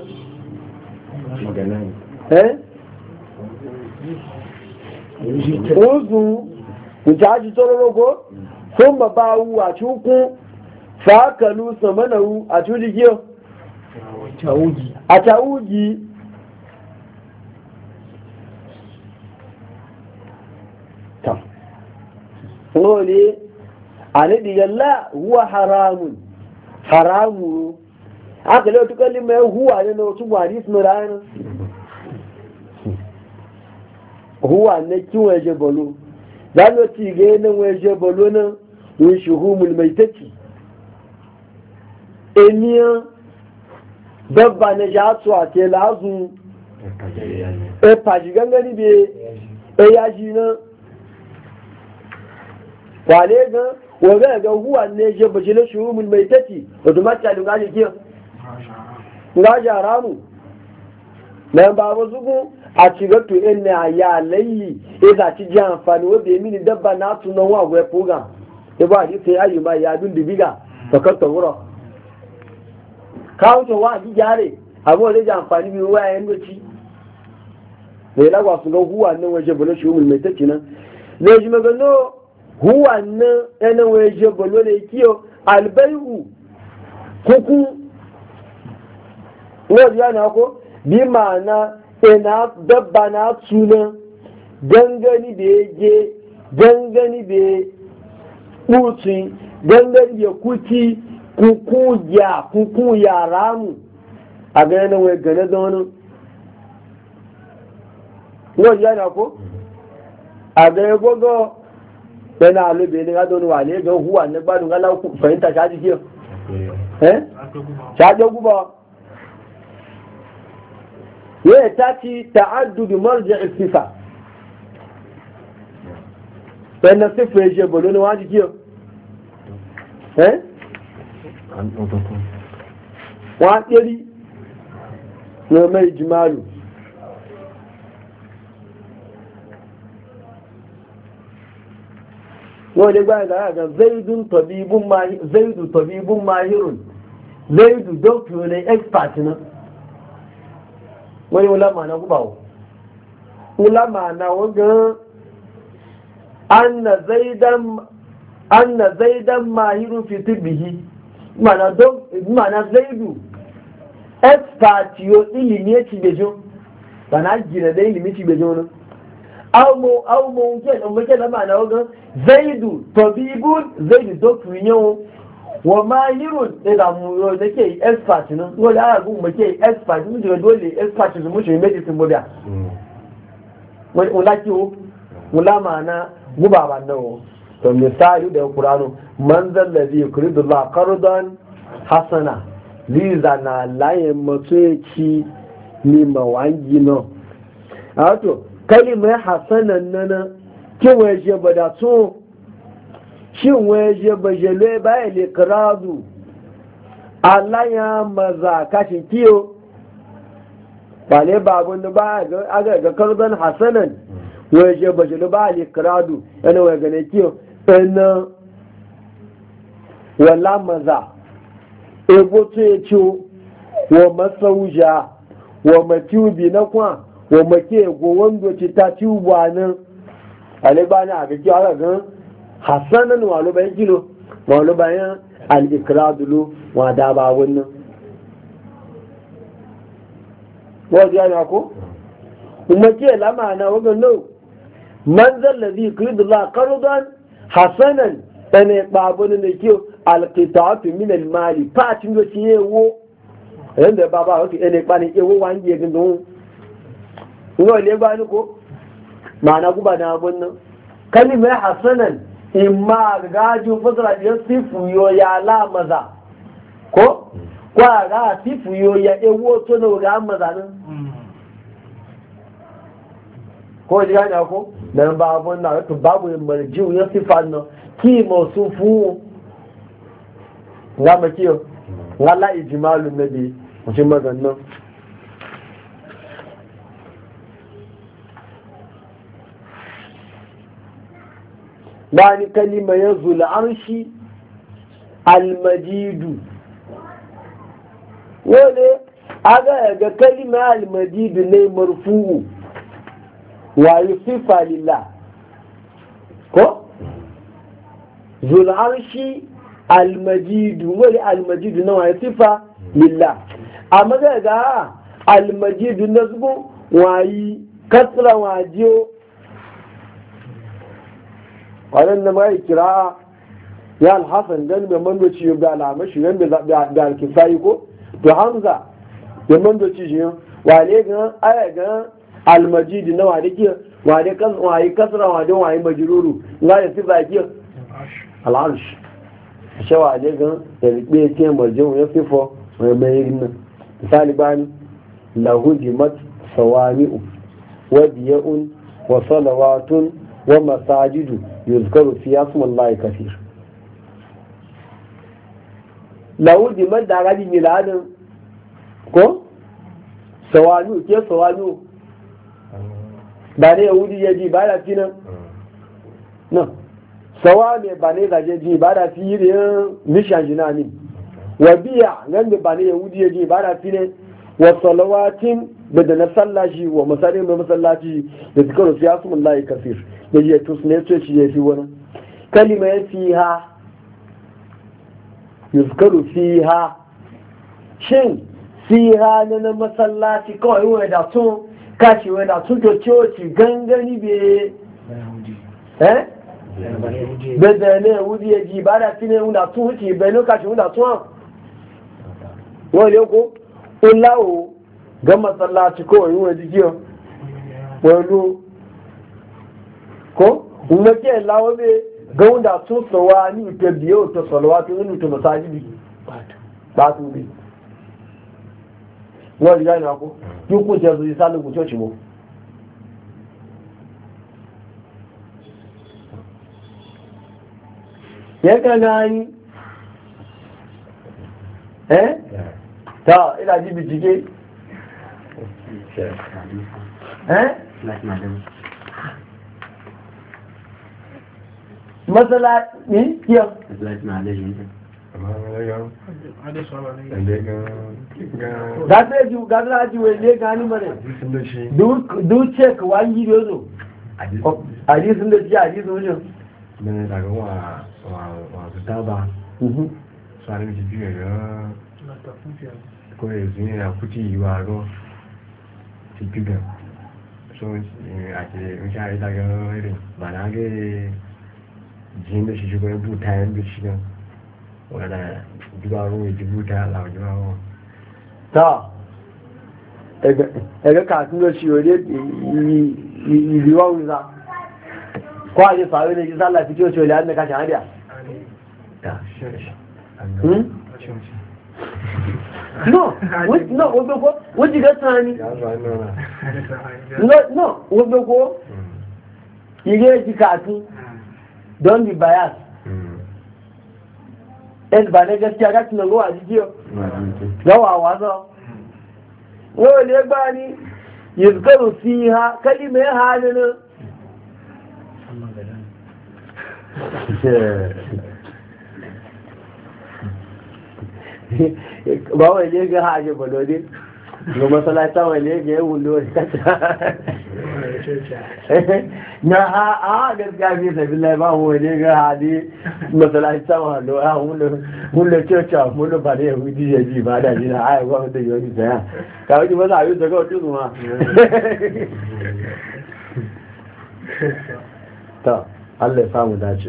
Speaker 3: eh ozu ntaji tororogo thumma ba'u a chuku fa kalu samanahu a chuji kiyo a ta'uji ta wole a naɗi yalla huwa haramun haramu aka lau tukallin mai huwa ne na wasu gwari suna ranar huwa na kiwon jebalo za mu ci ga yanar wani jebalo nan wani shuhumul mai taci emiyan dabba na jatsu a ke lazu e fashi gangani be e yaji na wale ga waga ga huwa ne je bashi na shuhumul mai taci wato mata da gaji kiyo gaji haramu na ba wasu ku a cigato in na ya layi e za ci ji amfani wadda ya mini dabba na tunan wa gwa fuga ya ba a sai ayi ma ya dun dibiga da kanta wura kawo wa ji gyare abu da ji amfani biyu waya yan doci da ya lagwa su ga huwa nan waje balo shi umul mai tacci nan ne ji magano huwa nan yana waje balo da kiyo albai'u kuku wani yana ko bi ma'ana ina dabba na suna gangani da ya je gangani da ya ɓuci gangani da kuki kuku ya kuku ya ramu a ganin wai gane da wani yau yana ko a gane gogo yana alube ne ga wani wane ga huwa na gbadun gala fahimta shaji kiyo eh shaji guba ya taci ta'addudu marji'i sifa wannan sifa ya je bolo ne waji kiyo eh wa ɗari na mai jimalu wani bayan da ga zaidun tabibun mahirun zaidu tabibun mahirun zaidu doctor ne expert na wani ulama na gubawo ulama na wajen anna zaidan anna zaidan mahirun fi tibbihi mana don mana zaidu expert yo ilimi ci bejo bana gina da ilimi ci bejo no awmo awmo ke don muke da mana wajen zaidu tabibun zaidu doctor nyo wa mahirun da mu yo da ke expert no dole a gun mu ke expert mu da dole expert su mu shi medicine boda wani ulaki o ulama na guba ban dawo to misali da Qur'ano man zallazi yuridu Allah qardan hasana liza na laye mutuci ni mawangi no ato kalimar hasanan nana kin waje ba da so shin waje ba jele ba ile karadu Allah ya maza kashi kiyo ba ne babun da ba ga ga kardan hasanan waje ba jele ba ile karadu yana waje ne kiyo ina wala maza ebo to ya ciwo wa masauja wa matubi na kwa wa make go wando ci ta tuba nan alibani a gaji aka gan hasanan walo bayan kilo walo bayan al-ikradulu wa da ba wannan wajen yana ko kuma ke lama na wajen no man zallazi qridullah qardan hasanan ene babu ne ke al-qita'atu min al-mali fatin do ci yewo yanda baba wato ene bani yewo wange gindon ngo le ba ni ko ma'ana guba na abun nan kalimar hasanan imma gajin fasara da sifu yo ya la maza ko kwa ga sifu yo ya ewo to na ga maza nan ko ji ganya ko dan ba abun na to babu marjiu ya sifan nan ki mausufu ngama kiyo ngala ijmalun nabi mutum magannan bani kalima ya zula arshi almajidu wale aga ga kalima almajidu ne marfu'u wa yusifa lillah ko zula arshi almajidu wale almajidu na wa yusifa lillah amma ga ga almajidu na zubo wayi kasra wajiyo wannan na mai kira ya alhassan gan mai mandoci yau da alamashi gan da alkisai ko to hamza da mandoci shi wale gan aya gan almajidi na wade ke wade kan wayi kasra wade wayi majruru ga ya sifa ke al'arsh shi wale gan da ribe ke marjin ya sifo mai mai nan misali bani lahu jimat sawami'u wa biya'un wa salawatun wa masajidu yuzkaru fiya smullahi kafir lawudi man da gadi miladin ko sawanu ke sawanu ba ne yahudi ya ji ba da fi nan no sawa ne ba ne zaje ji ba da fi yin mishan jina ne wa biya nan da ba ne yahudi ya ji ba da fi ne wa salawatin da na sallashi wa masalin da masallaci da zikaru fiya smullahi kafir da ya tusne ce shi ya fi wani kalima ya fi ha yuzkaru fi ha shin fi ha na na masallaci kawai wani da tun kashi wani da tun to coci gangani be eh bada ne wudi ya ji ba da fi ne wunda tun wuce bai ne kashi wunda tun wani ko ulawo ga masallaci kawai wani jikiyo wani ko kuma ke lawo be ga wanda to sawa ni to biyo to salawatu ni to masajidi ba tu bi wani ga na ko ki ku je zu salu ku coci mo ya ga gani eh ta ila ji bijige eh masala ni kiyo ga ta ji ga ta ji wele gani mare du du check wangi yozo ali sun da ji ali sun jo
Speaker 2: ne daga wa wa wa ta ba mhm sai mi ji ga ko e zini ya kuti wa ro ti giga so a ce in sha ita ga irin ba na ga jin da shi shi kwaye buta yan da shi nan wadda dubaru ya ji buta alawa dubaru
Speaker 3: ta ẹgbẹ́ kàtún lọ sí orí ìrìwá òrìṣà kọ́ àyè fàáwé lè jí sálà fi tí ó ṣe olè àmì kàṣà àríà no no ogbogbo wọ́n jí gẹ́sàn ni no ogbogbo ige jikatu don be bias el ba ne gaskiya ga tunan ruwa jikiyo gawa wazo wọ́n lè gbá ní yìzgọ́rù sí ha kálímẹ̀ ha nínú ba wọ́n lè ga ha ṣe bọ̀lọ́ ní ga masalata wọ́n lè ga yawon lori kata na ha a gaskiya fi sabi lai ba wọ́n lè ga ha ní masalata wọ́n lọ ha wọ́n lè cewa mun lo ba da yahudi ya ji ba da ji na aya gwamnati da yahudi ta ya kawai ji maza abin da kawai tunu ma ta Allah ya samu dace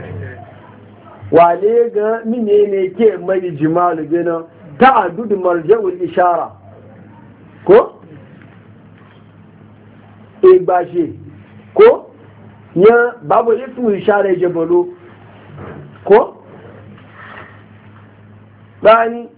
Speaker 3: wale ga mine ne ke mai jimalu gina ta adudu marja'ul ishara ko igbashe ko ya babu ismu ishara jabalo ko bani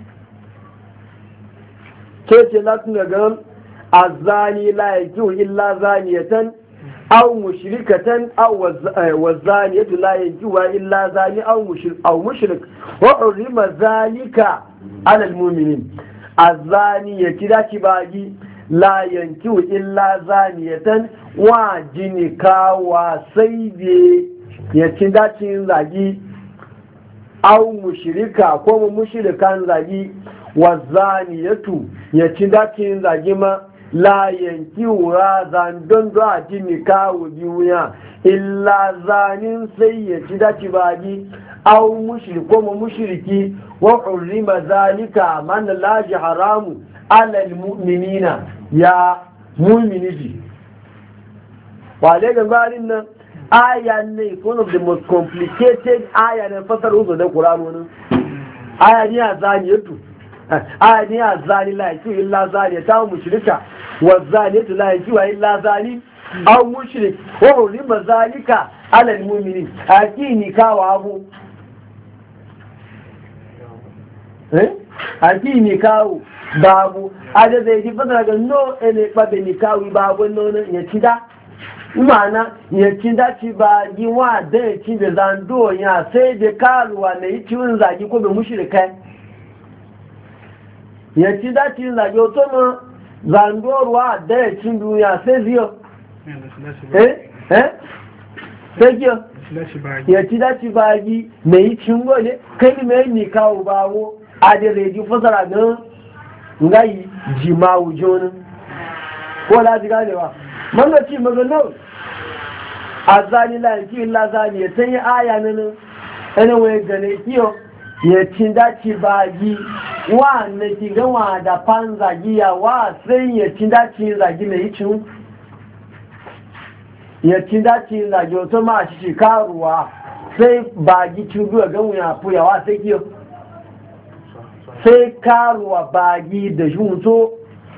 Speaker 3: ce latin daga azani la yajiu illa zaniyatan aw mushrikatan aw wazaniyatu la yajiu illa zani aw mushrik aw mushrik wa urima zalika ala almu'minin azani yakida kibaji la yankiu illa zaniyatan wa jinika wa saybe yakida cin zagi aw mushrika ko mu mushrikan zagi wa zaniyatu ya ci dakin zagi ma la yanki wa zan don do a ji mi kawo biya illa zanin sai ya ci daci baji aw mushrik ko mu mushriki wa hurrima zalika man la haramu ala almu'minina ya mu'miniji wale ga garin nan aya ne is one of the most complicated aya na fasar uzo da Qur'ani ne aya ne azaniyatu aya ne azani la yaki illa zani ta mushrika wa zaniyatu la yaki wa illa zani aw mushrik wa hurima zalika ala almu'minin akini kawa abu eh akini kawo babu ada zai ji fasara ga no ene babe ni kawi babu no ne ya cida mana ya ci dace ba yi wa da ya ci da zando ya sai da karuwa na yi ciwon zagi ko bai mushrikai ya ci dace yin zagi oto ma zandoruwa da ya ci duniya sai ziyo eh eh sai ziyo ya ci dace ba yi na yi cin gole kai mai ni kawo bawo a da zai ji fasara ga ngayi jimawu jonin ko laji ganewa mangaci maganar azani la yanki illa zani ya sanya aya nan ana waye gane kiyo ya cinda ci baji wa ne ki ga wa da panza giya wa sai ya cinda ci zagi ne yi cin ya cinda ci zagi to ma shi karuwa sai baji ci duwa ga wuya fuya wa sai kiyo sai karuwa baji da junto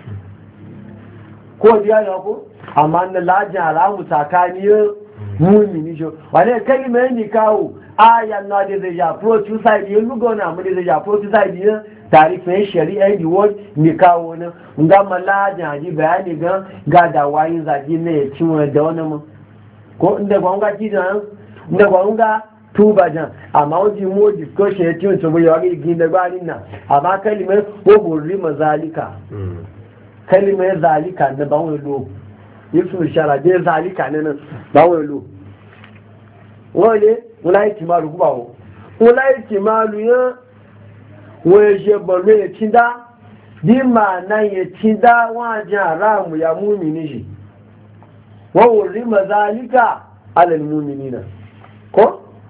Speaker 3: ko biya ya ko amma na lajin alamu tsakaniyar mumini jo wane kai mai ni kawo aya na da zai ja pro two side yin lugo na mu da zai ja pro two side yin tarifin shari'a di word ni kawo na nga malajin ji bayani ga ga da wayin zagi ne ya ci wani da wani mu ko inda ba nga ji da inda ba nga tuba jan amma wani mo discussion ya ci wani to ya ga gin da ba ni na amma kalimar ko burri mazalika kalimar zalika na ba wani lo yíṣù ìṣàràjẹ́ zàlíkà nínú báwọn èlò wọ́n lè wọ́n láì tí máa rúgbà wọ́n wọ́n láì tí máa lù yán wọ́n èṣe bọ̀lú ètíndá bí máa náà ètíndá wọ́n àjẹ́ àráàmù ya múmi níṣì wọ́n wò rí mọ̀ zàlíkà alẹ́lmúmi nínà kọ́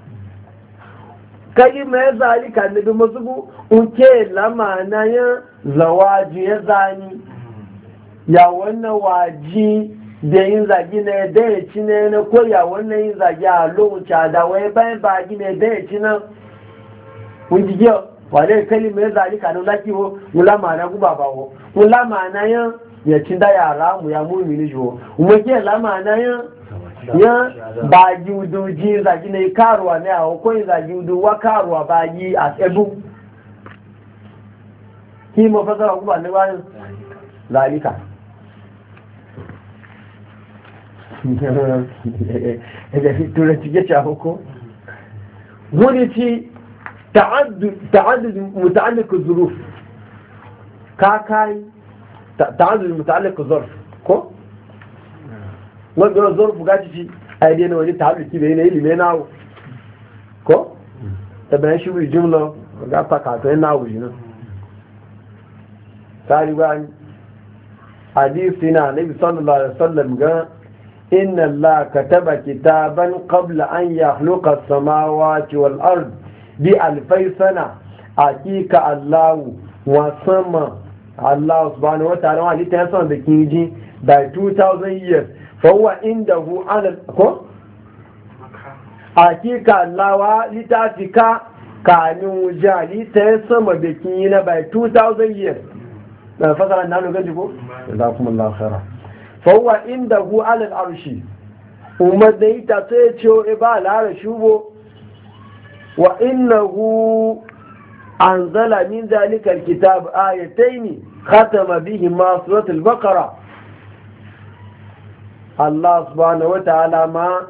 Speaker 3: kayi mai zalika níbi mọ́sùgbù ń ké lámà náà yán zawajú ya zani ya wannan waji da yin zagi na da ya ci ne na koya wannan yin zagi a lokaci da wai bayan bagi ne da ya ci na kun ji yau wane kalima ya zagi kanin laki wo ulama na guba ba wo ulama na yan ya ci da yara mu ya mu mini jo mu ke lama na yan ya bagi udu ji zagi ne karuwa ne a ko yin zagi udu wa karuwa bagi a ebu ki mo fasara guba ne ba zalika da turanci ya shafi ko wani ci ta'addud muta'alliq zuruf ka kai ta'addud muta'alliq zarf ko wanda zarf gaji ci ai dai wani ta'alluki bai ne ilimi nawo ko da bayan shi jumla ga fakato yana wuji nan tari ba hadisi na nabi sallallahu alaihi wasallam ga inna Allah kataba kitaban qabla an yakhluqa as-samawati wal ard bi alfai sana hakika Allah wa sama Allah subhanahu wa ta'ala wa lita yasan da kiji by two thousand years fa huwa indahu ala ko hakika Allah wa litafika kanin jali ta sama da kiji na by two thousand years na fasara nan ga jigo jazakumullahu khaira fa huwa indahu ala al-arshi umma dai ta ce ce ba la shubo wa innahu anzala min dhalika al-kitab ayatayn khatama bihima surat al-baqara Allah subhanahu wa ta'ala ma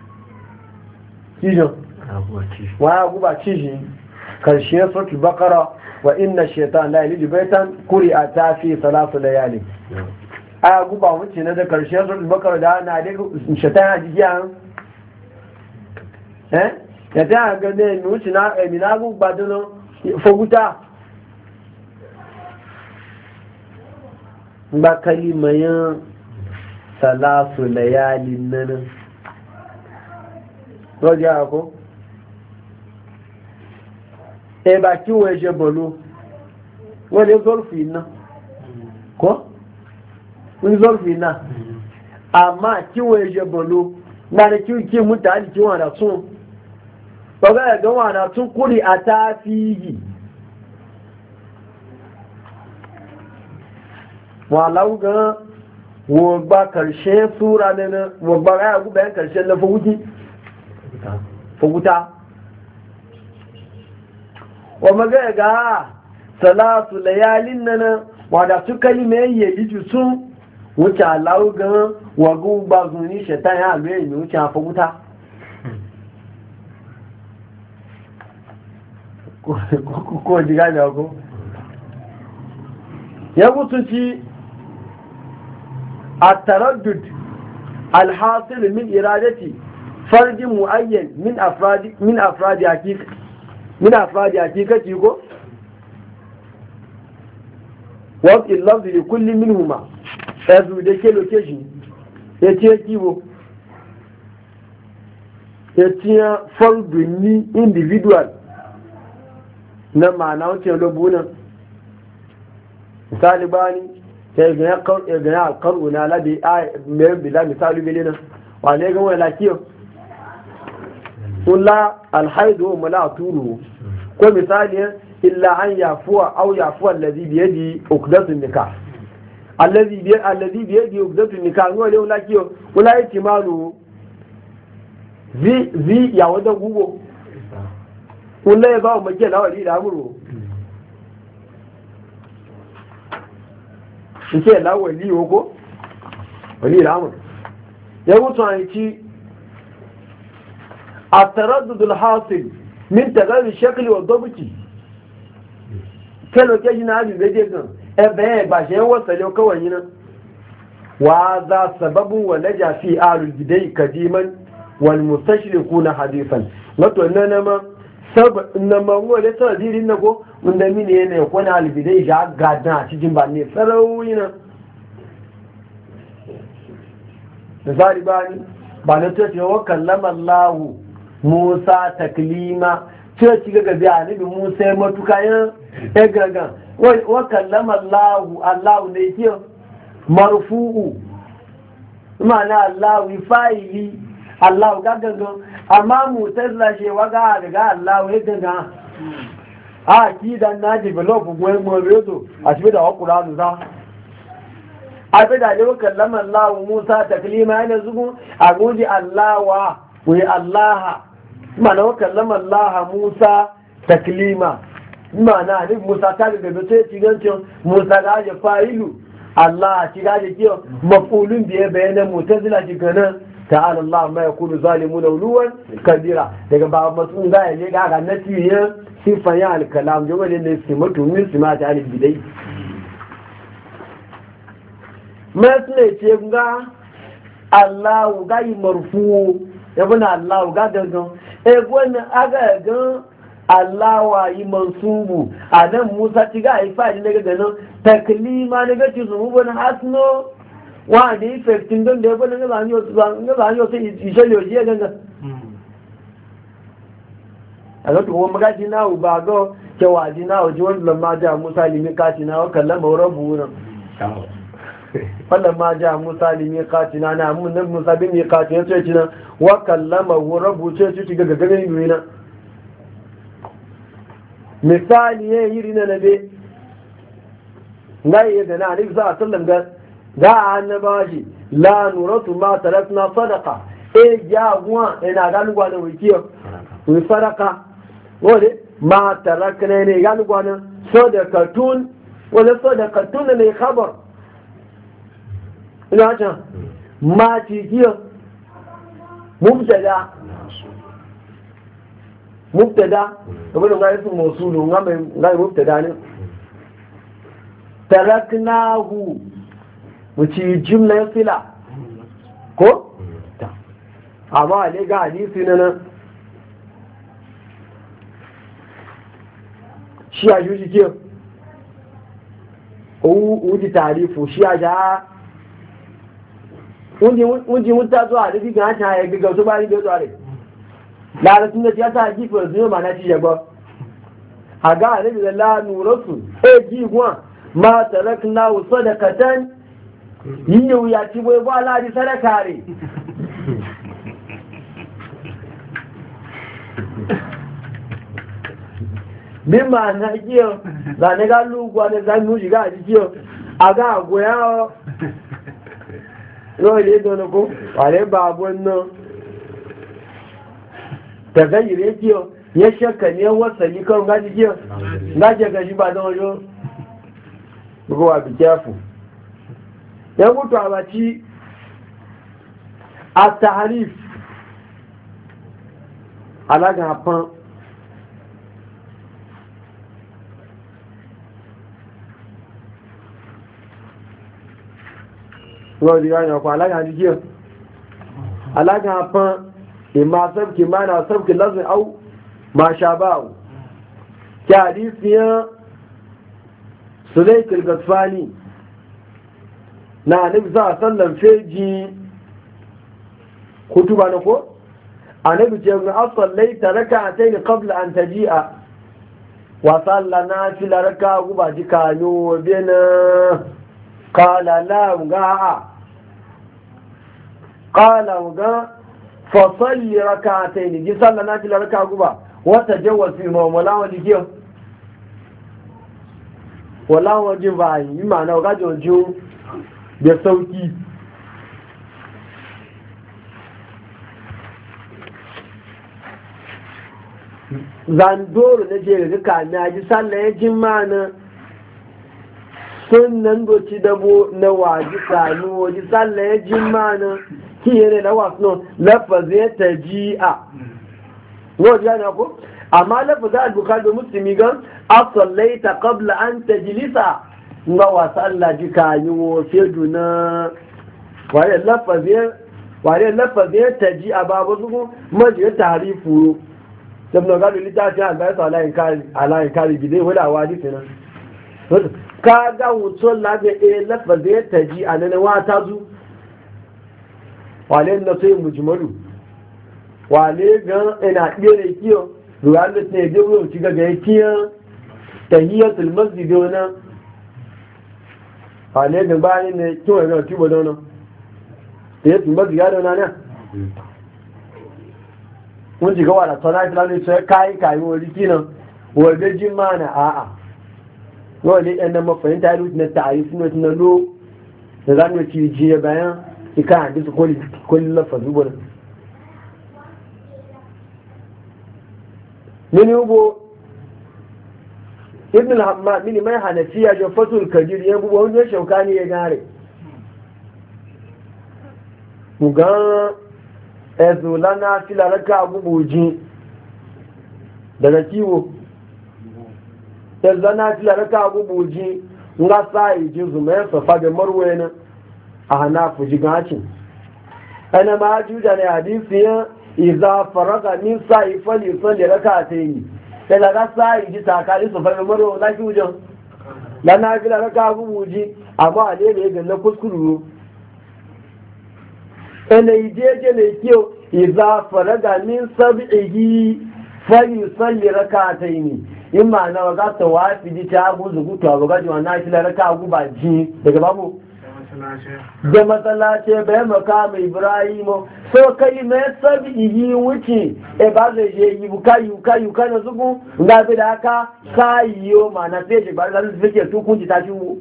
Speaker 3: kijo wa guba ciji karshe surat al-baqara wa inna ash-shaytana la yalidu baytan quri'ata fi salatu layali aya guba wuce na da karshe surat al-baqara da na da shaytan a jiya eh ya ta ga ne wuce na emina guba don foguta ba kalimayin salatu layalin nan roja ko e ba ki wo je bolo wole zolfi na ko wani zolfi na amma ki wo je bolo ba da ki ki mutane ki wanda sun ba ga ga wanda tun kuri a tafihi walau ga wo ba karshe sura ne na wo ba ga ku bayan karshe na fuguti fuguta wa maga ga salatu layalin nan wanda su kalime yayi sun wuce alau ga wagu ba zuni shaitan ya alwe ne wuce fuguta ko diga ne ko ya mutunci التردد الحاصل من إرادة فرد معين من أفراد من أفراد حقيقة من أفراد حقيقة يقول وضع اللفظ لكل منهما أزو دكي لوكيشن يتيه كيبو يتيه فرد ني individual na ma'ana wuce lobunan misali bani sai ga ya ga ya karu na labi a mai bila misali bilina wane ga wala kiyo kula alhaidu mala turu ko misali illa an yafuwa aw yafuwa allazi bi yadi uqdatu nikah allazi bi allazi bi yadi uqdatu nikah no le wala kiyo wala itimalu zi zi ya wada gugo kula ya ba mu ke lawali da amuru suke la wali ko wali al'amur ya mutu an ci التردد الحاصل من تغير الشكل والضبط كانوا كيجينا هذه الفيديو ابه باشي وصلوا كوينا وهذا سبب ولجا في آل البداية قديما والمستشرقون حديثا وتنما سبب انما هو لتردير انكو من دمين هنا يكون آل البداية جاء قادنا تجين باني فلوينا نزاري باني باني تتوى وكلم الله Musa taklima ce ci ga gabi annabi Musa ya matuka ya gaga wa kallama Allah Allah ne ke marfu'u ma'ana Allah fa'ili Allah gaga amma mutazila she waga daga Allah ya gaga a ki dan na develop goyen mo redo a cikin da Qur'ani za a bi da wa kallama Allah Musa taklima yana zugu a goji Allah wa wai Allah mana wa kallama Allah Musa taklima mana ne Musa ta ga da sai cigancin Musa ga ya fa'ilu Allah ci gaje kiyo mafulun biye bayanan mutazila ci ganan ta'ala Allah ma yakunu zalimun uluwan kabira daga ba masu ga ne ga ga natiya sifan ya al-kalam jo wale ne simatu min simati al-bidai masne ce ga Allah ga yi marfu yabuna Allah ga daga e gona aga ga Allah wa yi mansubu anan Musa ci ga yi fadi daga ganin taklima ne ga ci zumu bana hasno wa da effectin don da yabuna ga zani wasu ga zani wasu ishe yoji ya ganga a ga to mu ga na ba ga ke wa na waji wanda ma ja Musa limi ka ci na kallama rabbu nan fallan ma ja Musa limi ka ci na na mun nan Musa bin mi ka ci ya ce ci na wa kallama rabbu ce ci ga gagarin yi na misali ya yi rina na be ngai da na alif za a sallam ga ga annaba shi la nuratu ma tarakna sadaqa e jagwa ina ga lugwa da wikiyo wi sadaqa wole ma tarakna ne ga lugwa na sadaqatun wala sadaqatun ne khabar ina ta ma ci kiyo mubtada mubtada kamar da yasu mawsulu ngame ngai mubtada ne taraknahu wuci jumla sila ko ta amma ne ga hadisi nan shi a yuji ke o uji tarifu shi a ja unji unji mutta zuwa da diga ta ya ga su bari da zuwa larabcin da ya ta gifar zuwa ma na ci yaba a ga alibi da la nurasu e ji gwa ma tarakna wa sadaqatan yin yau ya ci bai ba ladi sadaka re bin ma na kiyo da ne ga lugwa ne za mu shiga a kiyo a ga goya no le don ko wale babun no ta gayyare kiyo ya shakka ne wasali kan gaji kiyo gaji gaji ba don wajo ruwa bi kyafu ya mutu a baci a taharif alaga hafan ruwa di gani akwai alaga jikiyo alaga hafan ima sabki mana sabki lazin au ma sha ba'u ki hadisiyan sulaikul gasfani na annabi za sallan feji kutuba na ko annabi ce ga asallaita rak'atayn qabla an taji'a wa sallana fi raka guba jikano bena qala la ga qala ga fa salli rak'atayn ji sallana fi raka guba wa tajawwaz fi mawla wa dikiyo wala wajin ba yi ma'ana ga jojo da sauki zandoro na jere duka na ji sallah ya jin mana sun nan doci dabo na waji kanu waji sallah ya jin mana ki yare na wasu lafazi ya ta ji a wajen yana ko amma lafazi al-bukhari da muslimi gan asallaita qabla an tajlisa nga wasa Allah ji kayi wo fedu na ware lafazin ware lafazin taji a babu su maji tarifu sabno ga litafi a ga sala in kari ala in kari gide wala wadi kenan ka ga wuto la ga e lafazin taji a nan wata zu wale na sai mujmalu wale ga ina dire kiyo ruwan ne ga wo ci ga ga kiyo tahiyatul masjid wana hane da bayan ne kiwon yana tuba da wani da ya tumba ziya da wani kun ji gawa da tsana filani sai kayi kayi wani kinan wadda jin mana a'a wani yan nan mafahimta ya rutu na ta'ayi suna tuna lo da za mu ci jiya bayan ika hadisa kwallon lafa zuwa mini ubo ibn al-hammad mini mai hanafiya jo fatul kadir ya bubo wani shaukani ya gare muga ezulana filaraka abubuji daga kiwo ezulana filaraka abubuji nga sai ji zuma ya safa da marwena a hanafu jigacin ana ma juda ne hadisi ya iza faraga min sai fali fali rak'atayn sai daga sai ji takali su fa marwa la jujan la na fila raka abubuji amma ne ne ga na kuskuru ana ideje ne kiyo iza faraga min sab'ihi fali fali rak'atayn imma na waga tawafi ji ta guzu gutu abuga ji wannan fila raka guba ji daga babu da matsalace bai makama ibrahimu so kai mai sabi yi wuce e ba zai je yi buka yi buka yi buka na zuku ga bi da aka kayiyo ma na feji ba da su fike su kunci ta shigo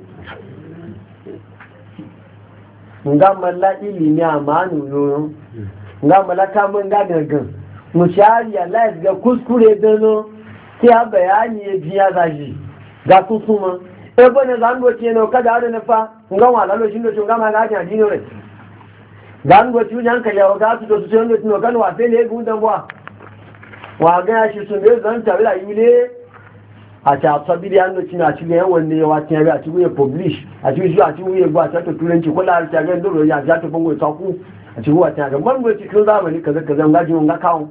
Speaker 3: nga malla ilimi a manu yoyo nga malla kamun ga gangan mushari Allah ga kuskure dano sai a bayani ya biya zaji ga kusuma ebe ne zan goce ne kada da na fa nga wa lalo shindo chunga ma ga ta dino re zan goce yan ka yawa ga su to su shindo tino kan wa sai ne gu dan bwa wa ga shi sun ne zan ta bila yule a ta sabili an goce na cikin yan wanne ya wata ya ci ya publish a ci shi a ci ya gwa ta to turanci ko la ta ga ndoro ya ja to bango ta ku a ci wa ta ga man goce kin zamani kaza kaza ga ji ga kawo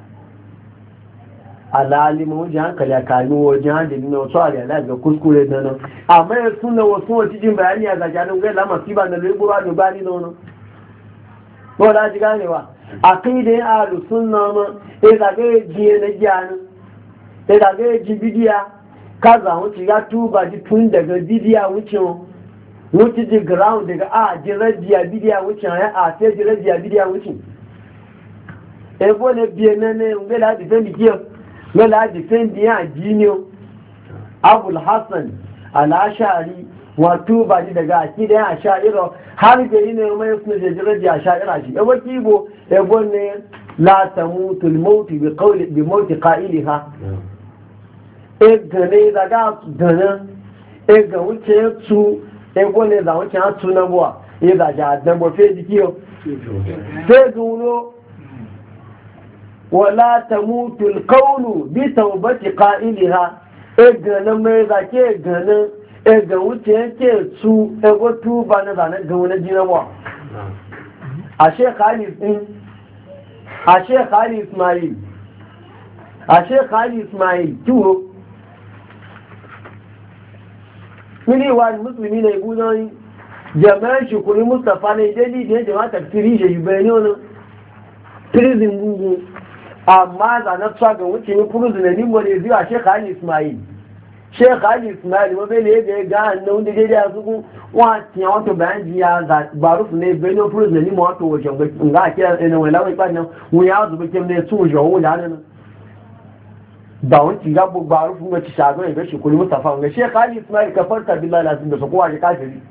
Speaker 3: alalimu wajen hankali a kayi wajen hankali na wasu aliyala ga kuskure da nan amma ya suna wasu wasu jin bayani a gajanin gai lama fi ba na lagos da bani da wani ko da ji ganewa a kai da yin alu suna ma ya zaga ya ji na gyanu ya zaga ya ji bidiya ka za wuce ya tuba ji tun daga bidiya wucin wuce ji ground daga a ji rajiya bidiya wucin ya a sai ji rajiya bidiya wucin ebo ne biye na ne ngai da defend kiyo mela defendi ya jiniyo abul hassan al-ashari wato ba ji daga akida ya asha'ira har da yi ne mai suna jajiraji asha'ira shi yabo kibo yabo ne la tamutu al-maut bi qawli bi maut qa'iliha e gane daga dana e ga wuce su yabo ne da wuce su na buwa e da ja dan bo fe dikiyo fe gulo wala tamutu alqawlu bi tawbati qa'ilha egana mai zake gana ega wuce yake su ego tuba na zane ga wani jinawa a Sheikh Ali din a Sheikh Ali Ismail a Sheikh Ali Ismail tuwo mini wa muslimi ne gudan jama'a shukuri Mustafa ne dali da jama'a tafsiri je yubayni wannan prison gugu amma da na tsaga wuce ne prison ne nimbo ne zuwa Sheikh Ali Ismail Sheikh Ali Ismail wa bele ga ga annan da dai da su wa ti awon to ban ji ya da baruf ne bele prison ne nimbo to wajen ga kira ne wala wai ban nan mu ya zuba kem ne su jo da nan ba wani ga bu baruf mu ci shago ne ga shi kullu Mustafa ga Sheikh Ali Ismail kafarta billahi lazim da su kowa ga kafiri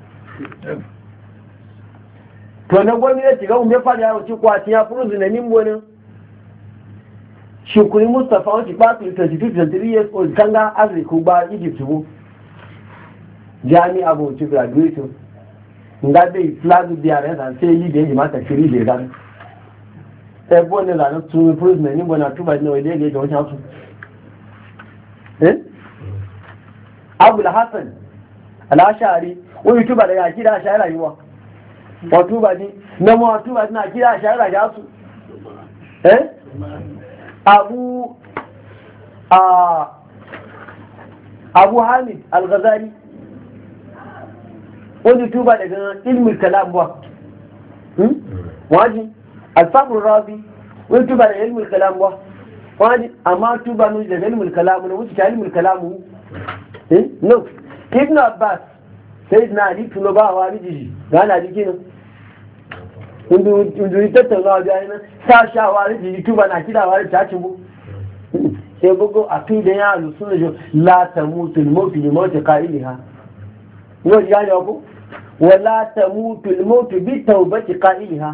Speaker 3: to na gwamnati ga umbe fa da ci kwati ya prison ne nimbo ne shukuri Mustapha wọ́n ti pàtàkì twenty-two twenty-three years old kanga azriku gba Egypt wo jami abu ti graduate nga dé flag di ààrẹ náà ṣe yí dé ìmá tẹ̀sírí ìdè dání ẹgbọ́n ní ìlànà tún improvement níbo náà túbà ní ilé ìgbé ìjọ ṣáàtù Abul Hassan al-Ash'ari wọ́n yí túbà daga àkídà àṣàírà yìí wọ́n wọ́n túbà ní mẹ́mọ́ túbà ní àkídà àṣàírà yàtù abu a abu hamid al-ghazali wani tuba daga ilmul kalam ba waji al-faqr razi wani tuba daga ilmul kalam ba waji amma tuba ne daga ilmul kalam ne wuce ta ilmul kalam eh no ibn abbas sayyidina ali tuno ba wa riji ga na jiki ne kundu kundu tattaunawa ga yana sa shawari ji tuba na kidawa da ta cibu sai bugo akida ya alusuna jo la tamutu al-maut li maut qa'ilha yo ya ya ko wala tamutu al-maut bi tawbati qa'ilha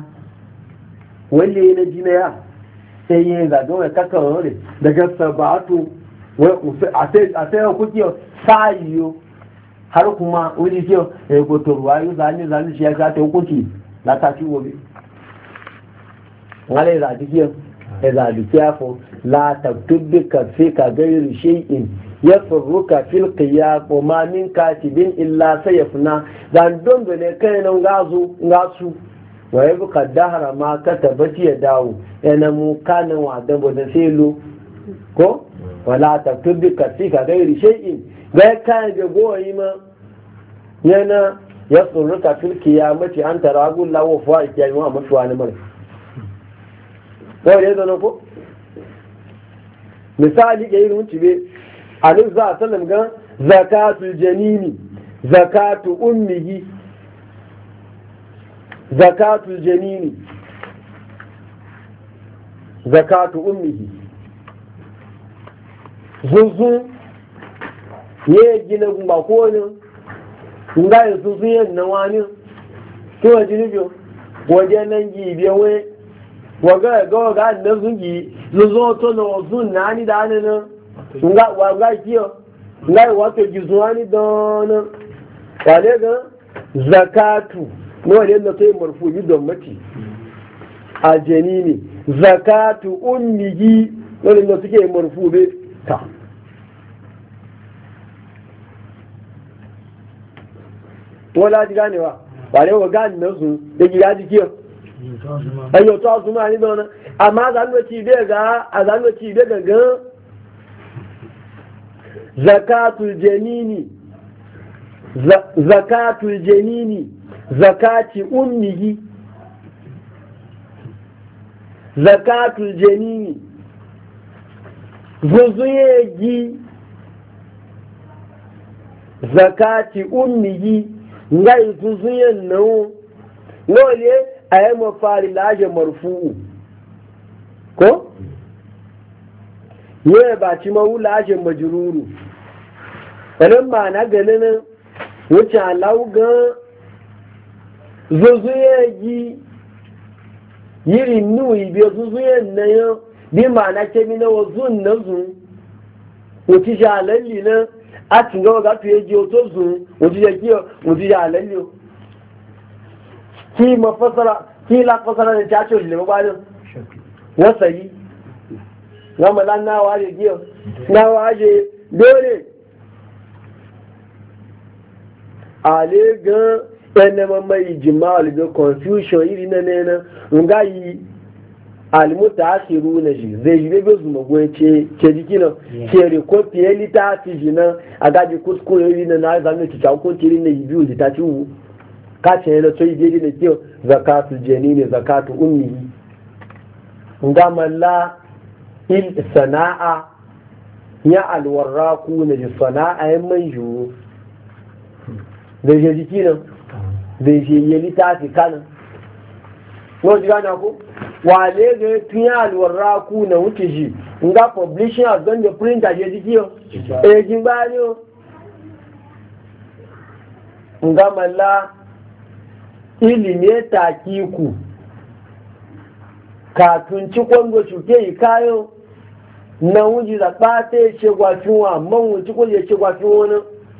Speaker 3: wanda yana jina ya sai yin zago ya kaka wore daga sabatu a sai ku kiyo sayiyo har kuma wani kiyo ya yi gotorwa yi zane zane shi ya sha ta hukunci na tashi gobe wale za ta kiyo ya zaɓi kyafo la taktubika fi ka gairi shay'in ya furruka fil qiyaq wa ma min katibin illa sayafna dan don da ne kai nan gazu gasu wa yabqa dahra ma katabati ya dawo yana mu kanan wa da bodan selo ko wala taktubika fi ka gairi shay'in ga kai ga goyi ma yana ya furruka fil qiyamati an taragu lawo fa kiyai wa mutuwa ne mare ko ne da ko misali ga irin cibe annabi za a sallam ga zakatul janini zakatu ummihi zakatul janini zakatu ummihi zuzu ye gina gumba ko ne nga yi zuzu yen na wani to wajini biyo waje nan gi biyo we waga ga ga na zungi zuzo to no zun nani da nan nga waga kiyo nga wato gizuani don wale ga zakatu no wale da sai marfu'i don mati aljanini zakatu ummihi wale da suke marfu be ta wala ji ganewa wale wa gani na su da gida ji kiyo ayo to azuma ni don amma zan ci be ga azan ci be ga zakatul janini zakatul janini zakati ummihi zakatul janini zuzuyeji zakati ummihi ngai zuzuyen nawo lole ayi mafari laje marfu'u ko ye ba ci maula laje majruru ɗanin ma na ganin wuce laugan zuzuye yi yiri nuyi biyu zuzuye na yau bi ma na kemi na wazun na zun wuce shi halalli na a cinga ga tu ya ji oto zun wuce shi kiyo wuce shi halalli ki mafasara ki la fasara da ta ce shi ba ne wasa yi gama lan na waje kiyo na waje dole ale gan ɗan mai jima'a ga confusion iri na nena nga yi alimuta asiru na shi zai yi bebe zuma goyi ce ke jiki nan ke rikopi ya lita fi shi nan a gaji kuskure iri na na zama ci cakon tiri na yi biyu ta ci wu kace yana so yi daidai da kyau zakatu jeni ne zakatu ummi nga malla il sana'a ya alwarraku na ji sana'a ya man yiwu zai je jiki nan zai je yi littafi kanan wọ́n ti gánà kó wà lẹ́gbẹ̀ẹ́ tún àlùwọ̀rá kú na wuce shi nga publishing has done the print àjẹ́ jiki o èjì gbá ní o nga malla ilimi takiku katun ci kwango cuke yi kayo na wuji da ɓata ya ce gwafin wa man wuci ko ya ce gwafin wani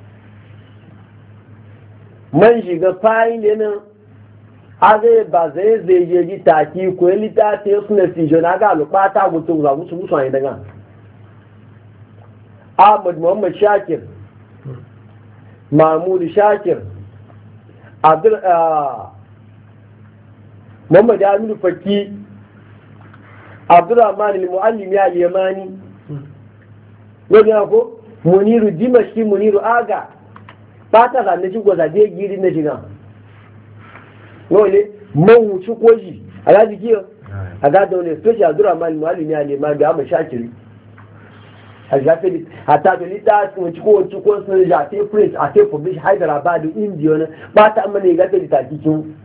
Speaker 3: man shiga fayin ne nan a zai ba zai zai je ji taki ko yi littafi ya suna fijo na ga alubata mutum za musu musu wani daga ahmad muhammad shakir mahmud shakir abdul muhammad aminu fakki abdurrahman al-muallim ya yamani wani ko muniru dimashki muniru aga fata za na shigo zabe giri na shiga wale mawuci koji a gaji kiyo a gada wani special abdurrahman al-muallim ya yamani da amma shakiri a shafi hata da lita sun ci ko ci ko sun ja te print a te publish hyderabad india ne ba ta amma ne ga ta ta cikin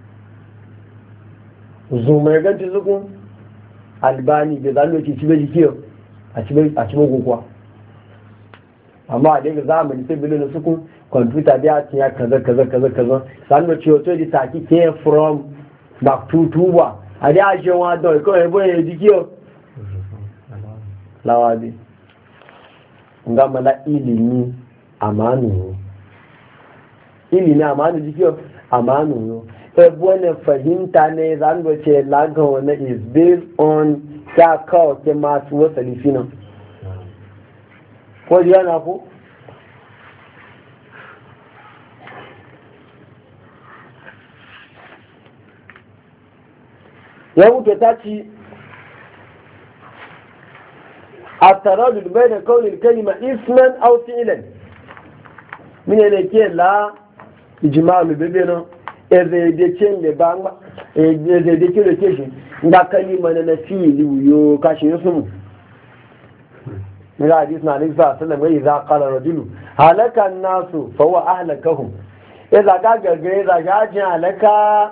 Speaker 3: zuma ga ta zukun albani da zalo ci ci beji kiyo a ci a ci gogowa amma a daga zamani sai bilin sukun computer da ya ci ya kaza kaza kaza kaza sanu ci to di ta ki ke from back to tuba a da je wa do ko e boye di kiyo lawadi nga mala ilimi amanu ilimi amanu jikiyo amanu ebo ne fahimta ne zango ce lagan wani is based on ya kawo ke masu wasali fina ko jiya na ku ya wuce ta ci a taradud bai da kaunin kalima isman au fi'ilan mine ne ke la ijimalu bebe nan ezedeke le ba ma ezedeke le keshi nda kalima na na fi'ili yo kashi yusumu mira hadis na alaihi sallam wai idza qala rajulu halaka an-nasu fa huwa ahlakahum idza ga ga idza ga jin halaka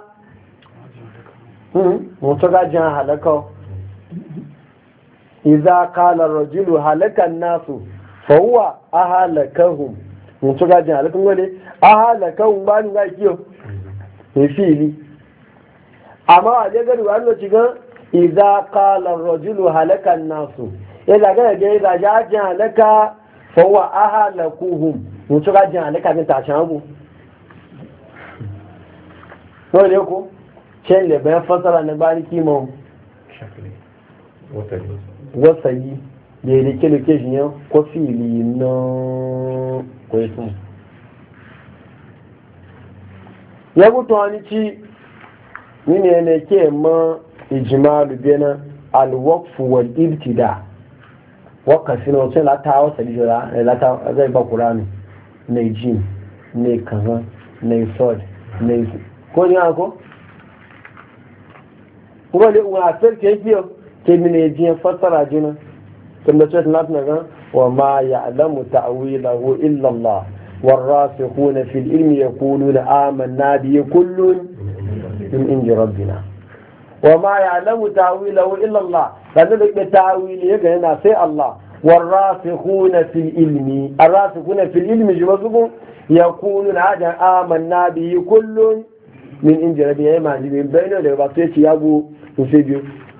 Speaker 3: hmm mutu ga jin halaka idza qala rajulu halaka an-nasu fa huwa ahlakahum mutu ga jin halaka ngole ahlakahum ba ni ga kiyo e fili amma a je gari wannan cigan idza qala rajulu halaka an-nasu idza ga ga idza ja jin halaka fa huwa ahlakuhum mutu ga jin halaka bin ta shabu no ne ko chen le bayan fasara na bani kimo wasali da ya rike location yau ko fili na kwaifin ya gutu wani ci nini ne ke ma ijimalu bena alwakfu wal ibtida wakasi na wasu lata wasali jira lata zai ba kurani na jin na kaza na isod na isi ko ni ako wani wafir ke kiyo ke mine jiyan fassara jina kuma ce na ga wa ma ya'lamu ta'wilahu illa Allah والراسخون في العلم يقولون آمنا به كل من عند ربنا وما يعلم تأويله إلا الله فذلك تأويل يجينا في الله والراسخون في العلم الراسخون في العلم جمعهم يقولون هذا آمنا به كل من عند ربنا ما جبين بينه لبطيش يابو يسيبيو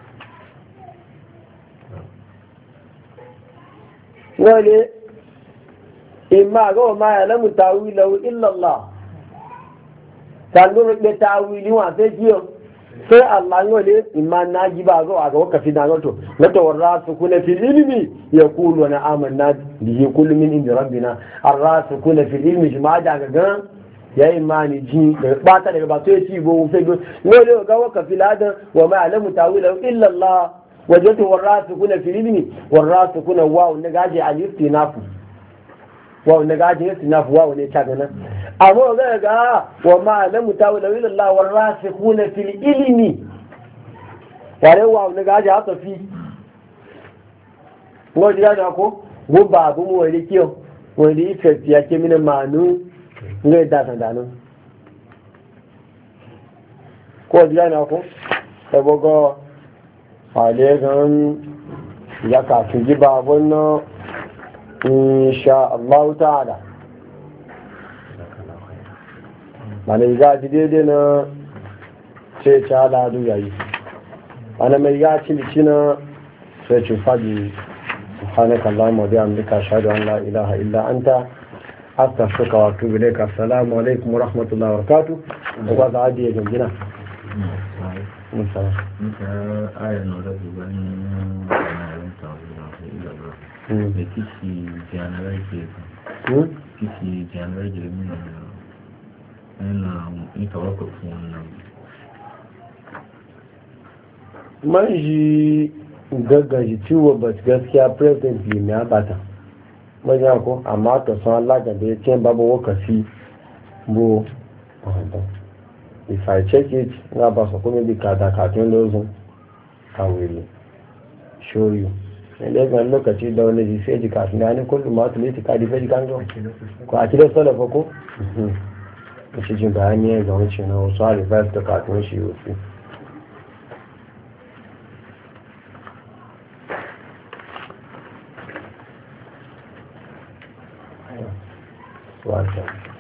Speaker 3: ولي imma ga ma ya lamu tawilahu illa Allah tango be tawili wa sai kiyo sai Allah ngole imma na ji ba ga ga wakafi na gato gato warasu kuna fil ilmi yaqulu na amanna bihi kullu min inda rabbina arrasu kuna fil ilmi jama'a ga ga ya imani ji ba ta daga ba sai ci go sai go ngole ga wakafi ladan wa ma ya lamu tawilahu illa Allah wajatu warasu kuna fil ilmi warasu kuna wa ne gaje al-istinafu wa na gajin yasu na fuwa wane ta gana amma ga ga wa ma lamu tawila ila Allah wa rasikhuna fil ilmi wale wa na gaji haka fi wo jira da ko go ba bu mu wani kiyo wani effect ya ke mina manu ngai da san danu ko jira na ko sabogo wale gan ya ka fi ji ba wannan insha Allah ta'ala mana yi gaji daidai na ce ce al'adu yayi mana mai gaci lici na sai ce fadi subhanaka Allahumma bihamdika ashhadu an la ilaha illa anta astaghfiruka wa atubu ilayka assalamu alaikum wa rahmatullahi wa barakatuh da kwa za a diye gangina musala da kishi january ke kishi january da mina yana ita waka kuma wannan man shi gaggaji ciwo ba gaskiya presently ne a bata majiya ko amma ta san Allah da ya ce babu wakasi bo if I check it na ba su kuma bi kada katun lozun I will show you da ga lokaci da wani ji sai jika sun ne kullum ma tuli ta kadi sai jikan zo ko a cikin salafa ko shi jin bayani ga wancan na wasu a reverse da katun shi wasu wata